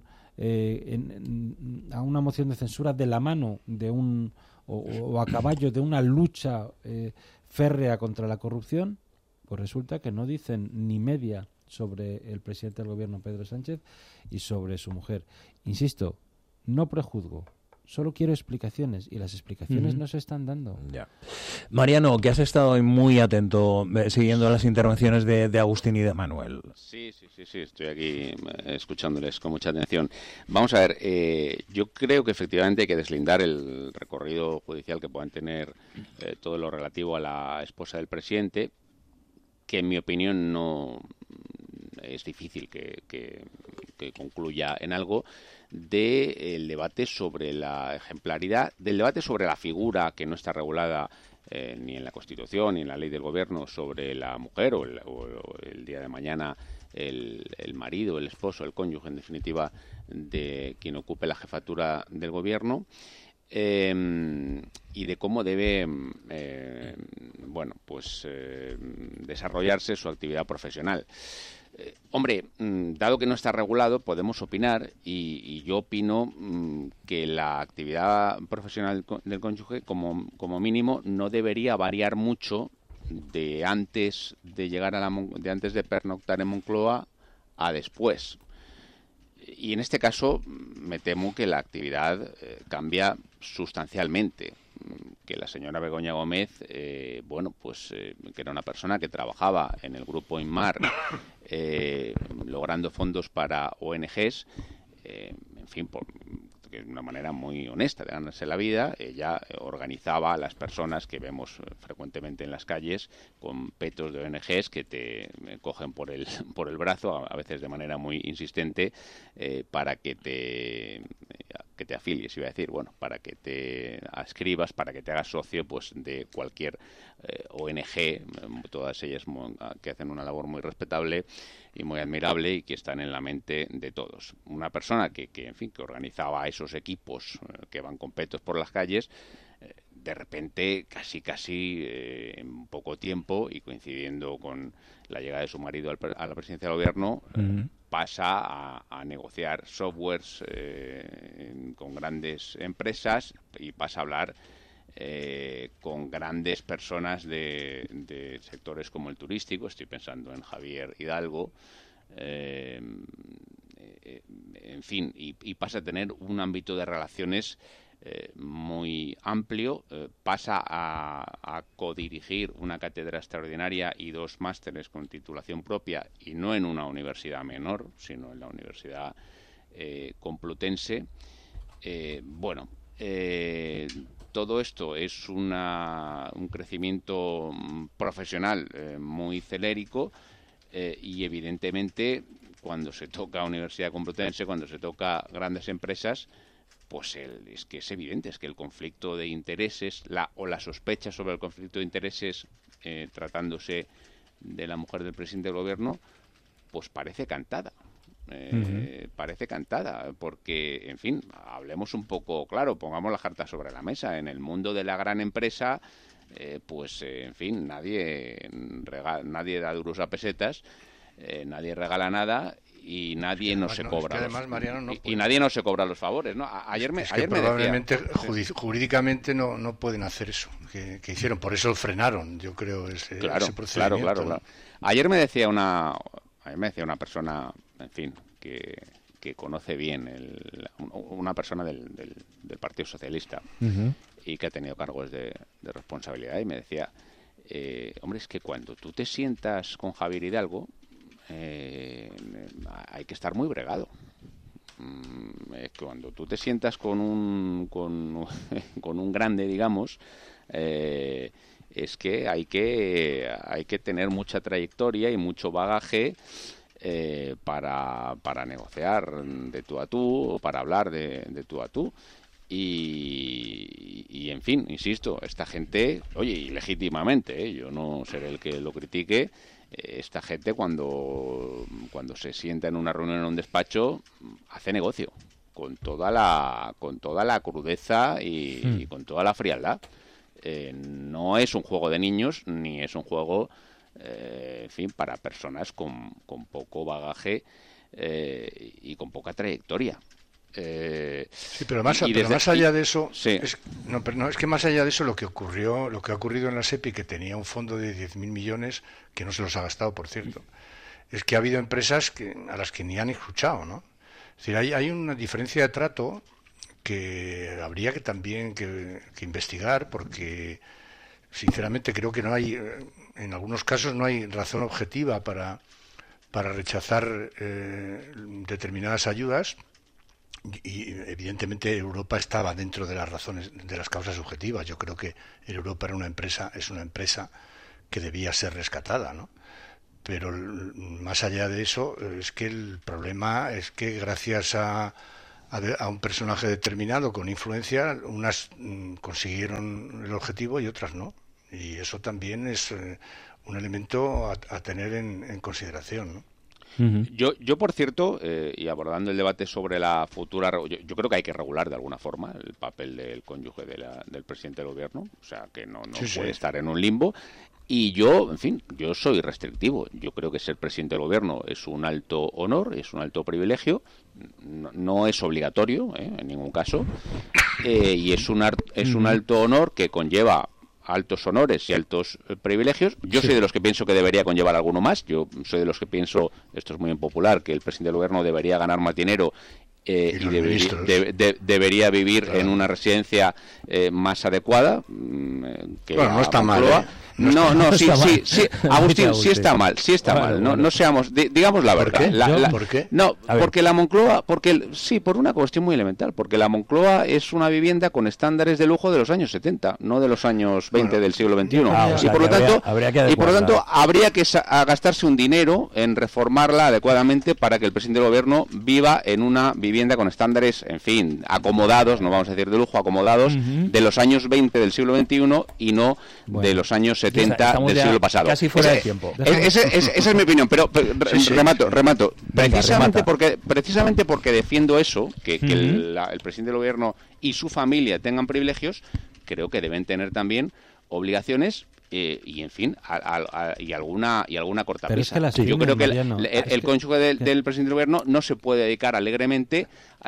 a una moción de censura de la mano de o a caballo de una lucha férrea contra la corrupción. Pues resulta que no dicen ni media sobre el presidente del gobierno, Pedro Sánchez, y sobre su mujer. Insisto, no prejuzgo, solo quiero explicaciones, y las explicaciones no se están dando. Ya. Mariano, que has estado hoy muy atento siguiendo las intervenciones de Agustín y de Manuel. Sí, estoy aquí escuchándoles con mucha atención. Vamos a ver, yo creo que efectivamente hay que deslindar el recorrido judicial que puedan tener todo lo relativo a la esposa del presidente, que en mi opinión no es difícil que concluya en algo, del debate sobre la ejemplaridad, del debate sobre la figura que no está regulada ni en la Constitución ni en la ley del Gobierno sobre la mujer o el día de mañana el marido, el esposo, el cónyuge, en definitiva, de quien ocupe la jefatura del Gobierno. Y de cómo debe desarrollarse su actividad profesional. Hombre, dado que no está regulado, podemos opinar, y yo opino que la actividad profesional del cónyuge, como mínimo, no debería variar mucho de antes de llegar de antes de pernoctar en Moncloa a después. Y en este caso me temo que la actividad cambia sustancialmente. Que la señora Begoña Gómez, que era una persona que trabajaba en el grupo Inmar, logrando fondos para ONGs, en fin, de una manera muy honesta de ganarse la vida. Ella organizaba a las personas que vemos frecuentemente en las calles con petos de ONGs que te cogen por el brazo, a veces de manera muy insistente, para que te afilies, iba a decir, para que te adscribas, para que te hagas socio de cualquier ONG, todas ellas que hacen una labor muy respetable y muy admirable y que están en la mente de todos. Una persona que organizaba esos equipos que van con petos por las calles, de repente, casi en poco tiempo, y coincidiendo con la llegada de su marido a la presidencia del gobierno, pasa a negociar softwares con grandes empresas y pasa a hablar con grandes personas de sectores como el turístico. Estoy pensando en Javier Hidalgo, en fin, y pasa a tener un ámbito de relaciones muy amplio. Pasa a codirigir una cátedra extraordinaria y 2 másteres con titulación propia, y no en una universidad menor, sino en la Universidad Complutense. Todo esto es un crecimiento profesional muy celérico, y evidentemente cuando se toca Universidad Complutense, cuando se toca grandes empresas, pues es que es evidente, es que el conflicto de intereses, la sospecha sobre el conflicto de intereses tratándose de la mujer del presidente del gobierno, pues parece cantada. Parece cantada, porque, en fin, hablemos un poco claro, pongamos la carta sobre la mesa. En el mundo de la gran empresa, en fin, nadie da duros a pesetas, nadie regala nada, y nadie se cobra. Además, Mariano, y nadie no se cobra los favores, ¿no? Ayer me probablemente decía, jurídicamente no pueden hacer eso que hicieron, por eso frenaron, yo creo, ese procedimiento. Claro. Ayer me decía una persona, en fin, que conoce bien, una persona del Partido Socialista, y que ha tenido cargos de responsabilidad, y me decía, hombre, es que cuando tú te sientas con Javier Hidalgo, hay que estar muy bregado. Cuando tú te sientas con un grande, digamos, es que hay que tener mucha trayectoria y mucho bagaje para negociar de tú a tú, o para hablar de tú a tú. Y en fin, insisto, esta gente, oye, y legítimamente, yo no seré el que lo critique, esta gente cuando se sienta en una reunión, en un despacho, hace negocio con toda la crudeza y con toda la frialdad. No es un juego de niños, ni es un juego, en fin, para personas con poco bagaje y con poca trayectoria. Sí, pero más allá de eso, sí. Es que más allá de eso, lo que ha ocurrido en la SEPI, que tenía un fondo de 10.000 millones, que no se los ha gastado, por cierto, es que ha habido empresas a las que ni han escuchado, ¿no? Es decir, hay una diferencia de trato que habría que también que investigar, porque sinceramente creo que en algunos casos no hay razón objetiva para rechazar determinadas ayudas. Y evidentemente Europa estaba dentro de las razones, de las causas subjetivas. Yo creo que Europa es una empresa que debía ser rescatada, ¿no? Pero más allá de eso, es que el problema es que gracias a un personaje determinado con influencia, unas consiguieron el objetivo y otras no. Y eso también es un elemento a tener en consideración, ¿no? Yo por cierto, y abordando el debate sobre la futura... Yo creo que hay que regular de alguna forma el papel del cónyuge del presidente del gobierno, o sea, que no puede estar en un limbo. Y yo, en fin, yo soy restrictivo. Yo creo que ser presidente del gobierno es un alto honor, es un alto privilegio, no es obligatorio, en ningún caso, y es un alto honor que conlleva altos honores y altos privilegios. Yo soy de los que pienso que debería conllevar alguno más. Yo soy de los que pienso, esto es muy impopular, que el presidente del gobierno debería ganar más dinero y debería vivir en una residencia más adecuada que no está mal, sí, Agustín, sí está mal, no seamos, digamos la verdad. ¿Por qué? No, porque la Moncloa, por una cuestión muy elemental, porque la Moncloa es una vivienda con estándares de lujo de los años 70, no de los años 20 del siglo XXI, y por lo tanto habría que gastarse un dinero en reformarla adecuadamente para que el presidente del gobierno viva en una vivienda con estándares, en fin, acomodados, no vamos a decir de lujo, acomodados, de los años 20 del siglo XXI y no de los años 70 del siglo pasado. Casi fuera de tiempo. Esa es mi opinión, pero remato. Precisamente porque defiendo eso, que el presidente del gobierno y su familia tengan privilegios, creo que deben tener también obligaciones y en fin y alguna cortapisa. Yo creo que el cónyuge del presidente del gobierno no se puede dedicar alegremente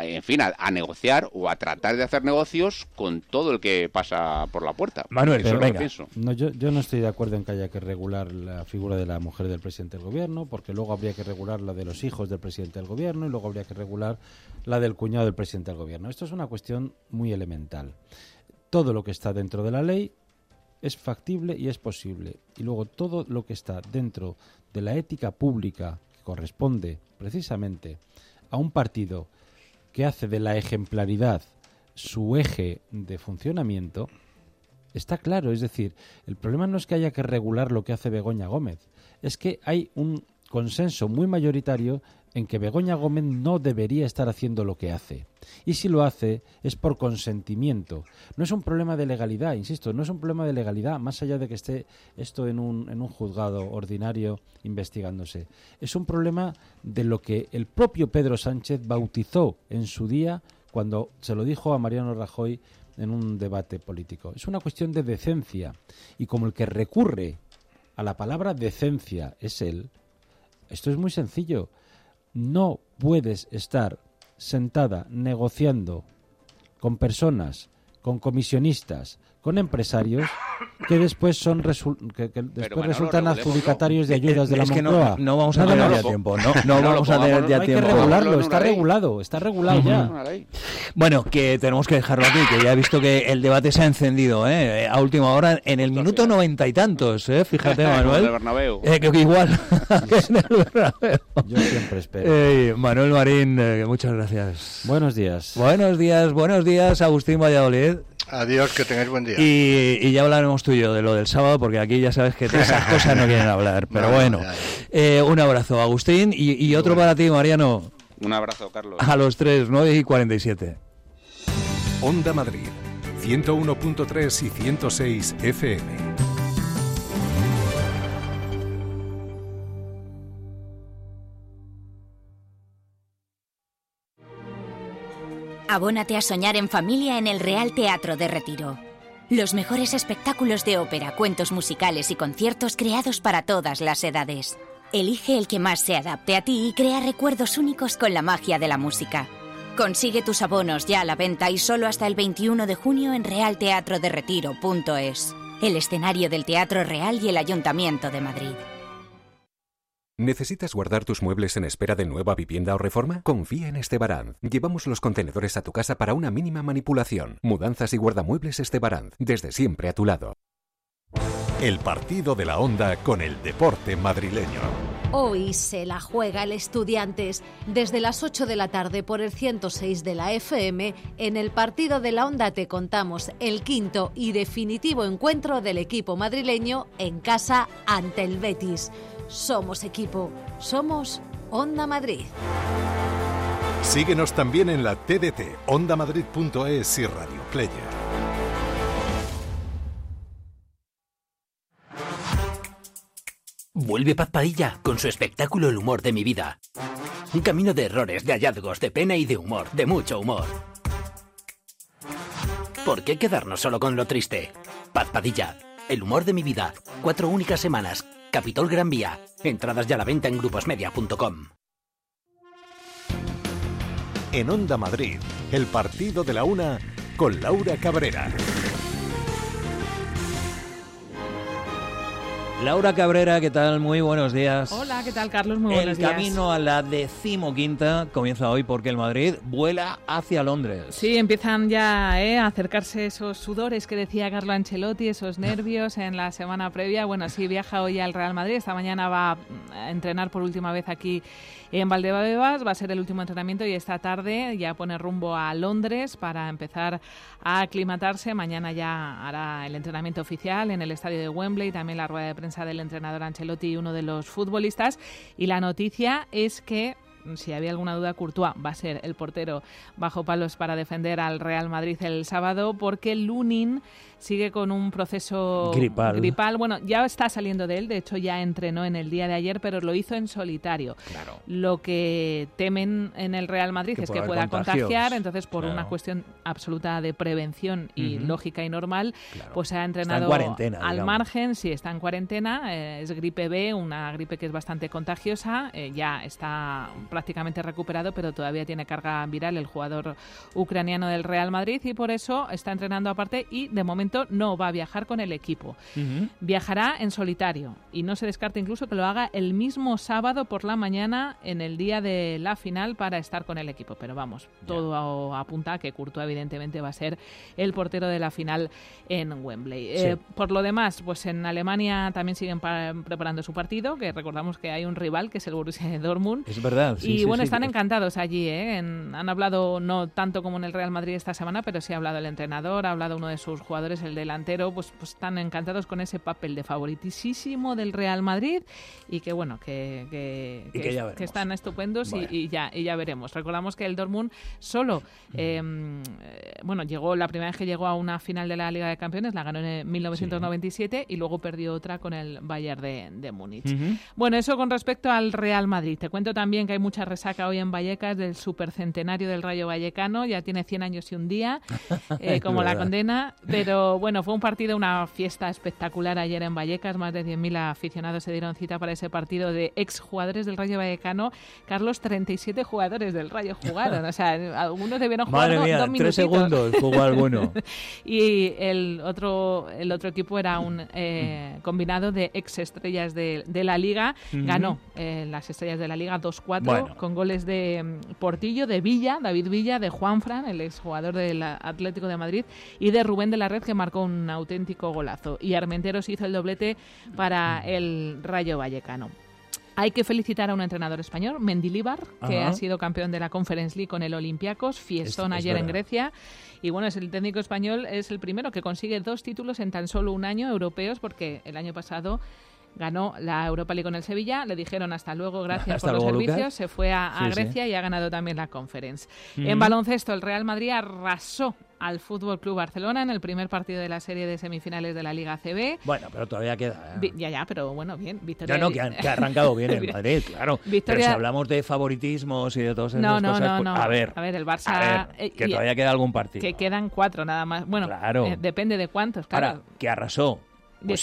a negociar o a tratar de hacer negocios con todo el que pasa por la puerta. Manuel, eso venga. Pienso. No, yo no estoy de acuerdo en que haya que regular la figura de la mujer del presidente del gobierno, porque luego habría que regular la de los hijos del presidente del gobierno y luego habría que regular la del cuñado del presidente del gobierno. Esto es una cuestión muy elemental. Todo lo que está dentro de la ley es factible y es posible. Y luego todo lo que está dentro de la ética pública, que corresponde precisamente a un partido que hace de la ejemplaridad su eje de funcionamiento, está claro. Es decir, el problema no es que haya que regular lo que hace Begoña Gómez, es que hay un consenso muy mayoritario en que Begoña Gómez no debería estar haciendo lo que hace. Y si lo hace, es por consentimiento. No es un problema de legalidad, insisto, no es un problema de legalidad, más allá de que esté esto en un juzgado ordinario investigándose. Es un problema de lo que el propio Pedro Sánchez bautizó en su día cuando se lo dijo a Mariano Rajoy en un debate político. Es una cuestión de decencia. Y como el que recurre a la palabra decencia es él, esto es muy sencillo. No puedes estar sentada negociando con personas, con comisionistas, con empresarios que después son resultan adjudicatarios de ayudas de la Moncloa. No vamos a tener ya tiempo. No vamos a tener ya tiempo. Hay que regularlo, está regulado ya. Bueno, que tenemos que dejarlo aquí, que ya he visto que el debate se ha encendido, a última hora, en el minuto 90 y tantos, fíjate, Manuel. Que igual en el Bernabéu. Yo siempre espero. Manuel Marín, muchas gracias. Buenos días. Buenos días, Agustín Valladolid. Adiós, que tengáis buen día. Y ya hablaremos tú y yo de lo del sábado, porque aquí ya sabes que de esas cosas no quieren hablar. Pero bueno, un abrazo, Agustín, y otro para ti, Mariano. Un abrazo, Carlos. A los 3, 9:47. Onda Madrid, 101.3 y 106 FM. Abónate a soñar en familia en el Real Teatro de Retiro. Los mejores espectáculos de ópera, cuentos musicales y conciertos creados para todas las edades. Elige el que más se adapte a ti y crea recuerdos únicos con la magia de la música. Consigue tus abonos ya a la venta y solo hasta el 21 de junio en realteatroderetiro.es. El escenario del Teatro Real y el Ayuntamiento de Madrid. ¿Necesitas guardar tus muebles en espera de nueva vivienda o reforma? Confía en Estebaranz. Llevamos los contenedores a tu casa para una mínima manipulación. Mudanzas y guardamuebles Estebaranz. Desde siempre a tu lado. El partido de la Onda con el deporte madrileño. Hoy se la juega el Estudiantes desde las 8 de la tarde por el 106 de la FM. En el partido de la Onda te contamos el quinto y definitivo encuentro del equipo madrileño en casa ante el Betis. Somos equipo, somos Onda Madrid. Síguenos también en la TDT, ondamadrid.es y Radio Player. Vuelve Paz Padilla con su espectáculo El humor de mi vida. Un camino de errores, de hallazgos, de pena y de humor, de mucho humor. ¿Por qué quedarnos solo con lo triste? Paz Padilla, El humor de mi vida. 4 únicas semanas. Capitol Gran Vía. Entradas ya a la venta en gruposmedia.com. En Onda Madrid, el partido de la una con Laura Cabrera. Laura Cabrera, ¿qué tal? Muy buenos días. Hola, ¿qué tal, Carlos? Muy buenos días. El camino a la 15ª comienza hoy porque el Madrid vuela hacia Londres. Sí, empiezan ya a acercarse esos sudores que decía Carlo Ancelotti, esos nervios en la semana previa. Bueno, sí, viaja hoy al Real Madrid. Esta mañana va a entrenar por última vez aquí en Valdebebas. Va a ser el último entrenamiento y esta tarde ya pone rumbo a Londres para empezar a aclimatarse. Mañana ya hará el entrenamiento oficial en el estadio de Wembley, también la rueda de prensa del entrenador Ancelotti y uno de los futbolistas. Y la noticia es que, si había alguna duda, Courtois va a ser el portero bajo palos para defender al Real Madrid el sábado, porque Lunin sigue con un proceso gripal. Bueno, ya está saliendo de él, de hecho ya entrenó en el día de ayer, pero lo hizo en solitario. Claro. Lo que temen en el Real Madrid es que pueda contagiar, entonces por una cuestión absoluta de prevención y lógica y normal, pues se ha entrenado al margen. Sí, está en cuarentena, es gripe B, una gripe que es bastante contagiosa, ya está prácticamente recuperado, pero todavía tiene carga viral el jugador ucraniano del Real Madrid y por eso está entrenando aparte y de momento no va a viajar con el equipo. Viajará en solitario y no se descarta incluso que lo haga el mismo sábado por la mañana en el día de la final para estar con el equipo. Pero vamos, todo apunta a que Courtois evidentemente va a ser el portero de la final en Wembley. Sí. Por lo demás, pues en Alemania también siguen preparando su partido, que recordamos que hay un rival que es el Borussia Dortmund. Es verdad. Sí, y bueno, están encantados allí. Han hablado no tanto como en el Real Madrid esta semana, pero sí ha hablado el entrenador, ha hablado uno de sus jugadores, el delantero, pues están encantados con ese papel de favoritísimo del Real Madrid y que bueno, que están estupendos. Bueno. y ya veremos. Recordamos que el Dortmund solo llegó la primera vez que llegó a una final de la Liga de Campeones, la ganó en 1997 y luego perdió otra con el Bayern de Múnich. Bueno, eso con respecto al Real Madrid. Te cuento también que hay mucha resaca hoy en Vallecas del supercentenario del Rayo Vallecano, ya tiene 100 años y un día, como la condena, pero bueno, fue un partido, una fiesta espectacular ayer en Vallecas. Más de 10.000 aficionados se dieron cita para ese partido de exjugadores del Rayo Vallecano. Carlos, 37 jugadores del Rayo jugaron. O sea, algunos debieron jugar 2 minutitos. 3 segundos jugó alguno. Y el otro equipo era un combinado de exestrellas de la Liga. Ganó las estrellas de la Liga 2-4 con goles de Portillo, de Villa, David Villa, de Juanfran, el exjugador del Atlético de Madrid, y de Rubén de la Red, que marcó un auténtico golazo. Y Armenteros hizo el doblete para el Rayo Vallecano. Hay que felicitar a un entrenador español, Mendilibar, que ha sido campeón de la Conference League con el Olympiacos, fiestón ayer en Grecia. Y bueno, es el técnico español, es el primero que consigue 2 títulos en tan solo un año europeos, porque el año pasado ganó la Europa League con el Sevilla, le dijeron hasta luego, gracias por los servicios, Lucas. Se fue a Grecia y ha ganado también la Conference. En baloncesto, el Real Madrid arrasó al Fútbol Club Barcelona en el primer partido de la serie de semifinales de la Liga ACB. Bueno, pero todavía queda. Pero bueno, bien. Victoria. Que ha arrancado bien el Madrid, claro. Pero si hablamos de favoritismos y de todas esas cosas, no. A ver, el Barça. Que todavía queda algún partido. Que quedan 4 nada más. Bueno, claro. Depende de cuántos, claro. Ahora, que arrasó. Pues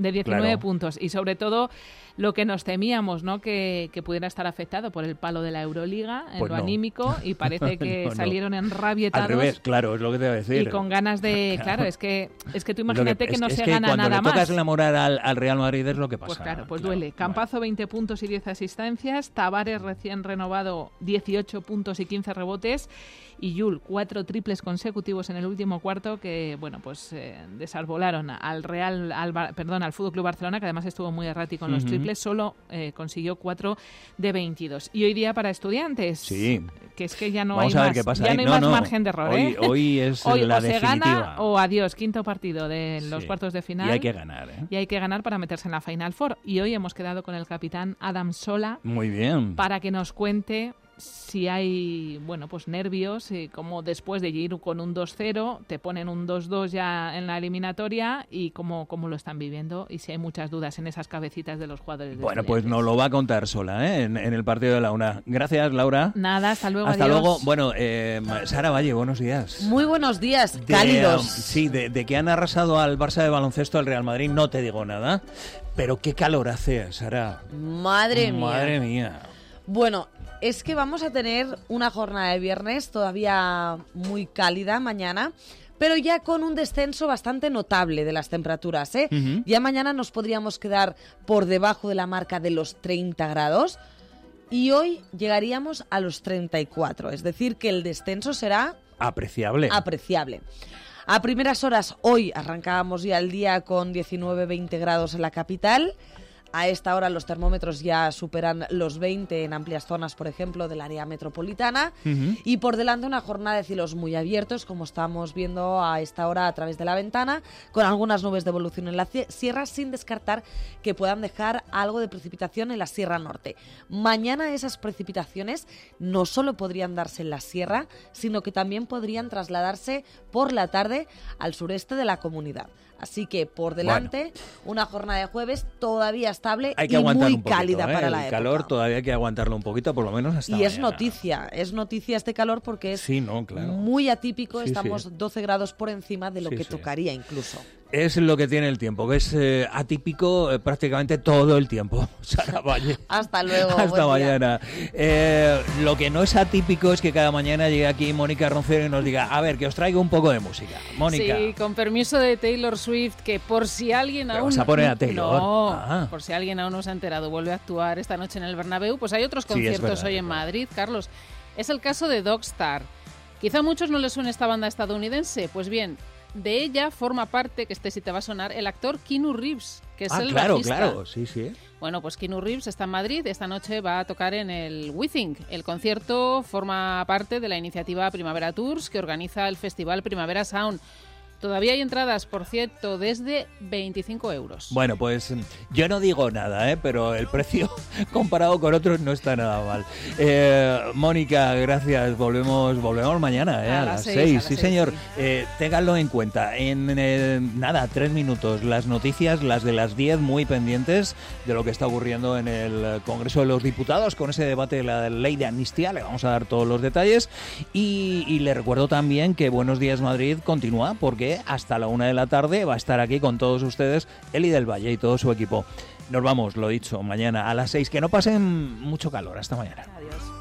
19 puntos y sobre todo lo que nos temíamos, ¿no? Que pudiera estar afectado por el palo de la Euroliga en lo anímico y parece que salieron enrabietados. Al revés, claro, es lo que te voy a decir. Y con ganas de, claro, es que tú imagínate que no se gana nada más. Cuando le tocas enamorar al Real Madrid es lo que pasa. Pues claro, duele. Campazo 20 puntos y 10 asistencias, Tavares recién renovado 18 puntos y 15 rebotes y Yul 4 triples consecutivos en el último cuarto que, bueno, pues desarbolaron al Fútbol Club Barcelona, que además estuvo muy errático en los triples, solo consiguió 4 de 22. Y hoy día para Estudiantes, que es que ya no hay más margen de error. Hoy es la definitiva. Se gana o adiós, quinto partido de los cuartos de final. Y hay que ganar, Y hay que ganar para meterse en la Final Four. Y hoy hemos quedado con el capitán Adam Sola. Muy bien. Para que nos cuente si hay, bueno, pues nervios, como después de ir con un 2-0, te ponen un 2-2 ya en la eliminatoria y cómo lo están viviendo y si hay muchas dudas en esas cabecitas de los jugadores. Bueno, pues nos lo va a contar sola, en el partido de la una. Gracias, Laura. Nada, hasta luego. Hasta adiós. luego. Bueno, Sara Valle, buenos días. Muy buenos días, cálidos. Sí, de que han arrasado al Barça de baloncesto, al Real Madrid, no te digo nada. Pero qué calor hace, Sara. Madre mía. Madre mía. Bueno, es que vamos a tener una jornada de viernes todavía muy cálida mañana, pero ya con un descenso bastante notable de las temperaturas, ¿eh? Uh-huh. Ya mañana nos podríamos quedar por debajo de la marca de los 30 grados y hoy llegaríamos a los 34, es decir, que el descenso será... Apreciable. A primeras horas hoy arrancábamos ya el día con 19-20 grados en la capital. A esta hora los termómetros ya superan los 20 en amplias zonas, por ejemplo, del área metropolitana. Uh-huh. Y por delante una jornada de cielos muy abiertos, como estamos viendo a esta hora a través de la ventana, con algunas nubes de evolución en la sierra, sin descartar que puedan dejar algo de precipitación en la Sierra Norte. Mañana esas precipitaciones no solo podrían darse en la sierra, sino que también podrían trasladarse por la tarde al sureste de la comunidad. Así que por delante, una jornada de jueves todavía estable y muy cálida para la época. El calor todavía hay que aguantarlo un poquito, por lo menos hasta mañana. Es noticia este calor porque es claro. muy atípico, estamos 12 grados por encima de lo que tocaría incluso. Es lo que tiene el tiempo, que es atípico prácticamente todo el tiempo. Sara Valle. Hasta luego. Hasta mañana. Lo que no es atípico es que cada mañana llegue aquí Mónica Roncero y nos diga, a ver, que os traigo un poco de música. Mónica. Sí, con permiso de Taylor Swift, que por si alguien aún... ¿Vas a poner a Taylor? No, por si alguien aún no se ha enterado, vuelve a actuar esta noche en el Bernabéu. Pues hay otros conciertos hoy en Madrid, Carlos. Es el caso de Dogstar. Quizá a muchos no les suene esta banda estadounidense. Pues bien... De ella forma parte, que sí te va a sonar, el actor Keanu Reeves, que es el bajista. Claro, sí. Bueno, pues Keanu Reeves está en Madrid, esta noche va a tocar en el Withing. El concierto forma parte de la iniciativa Primavera Tours, que organiza el festival Primavera Sound. Todavía hay entradas, por cierto, desde 25 euros. Bueno, pues yo no digo nada, pero el precio comparado con otros no está nada mal. Mónica, gracias. Volvemos mañana, a las 6. Sí, señor. Ténganlo en cuenta. En 3 minutos. Las noticias, las de las 10, muy pendientes de lo que está ocurriendo en el Congreso de los Diputados con ese debate de la ley de amnistía. Le vamos a dar todos los detalles. Y le recuerdo también que Buenos Días Madrid continúa porque hasta la 1 de la tarde va a estar aquí con todos ustedes Eli del Valle y todo su equipo. Nos vamos, lo dicho, mañana a las 6. Que no pasen mucho calor. Hasta mañana. Adiós.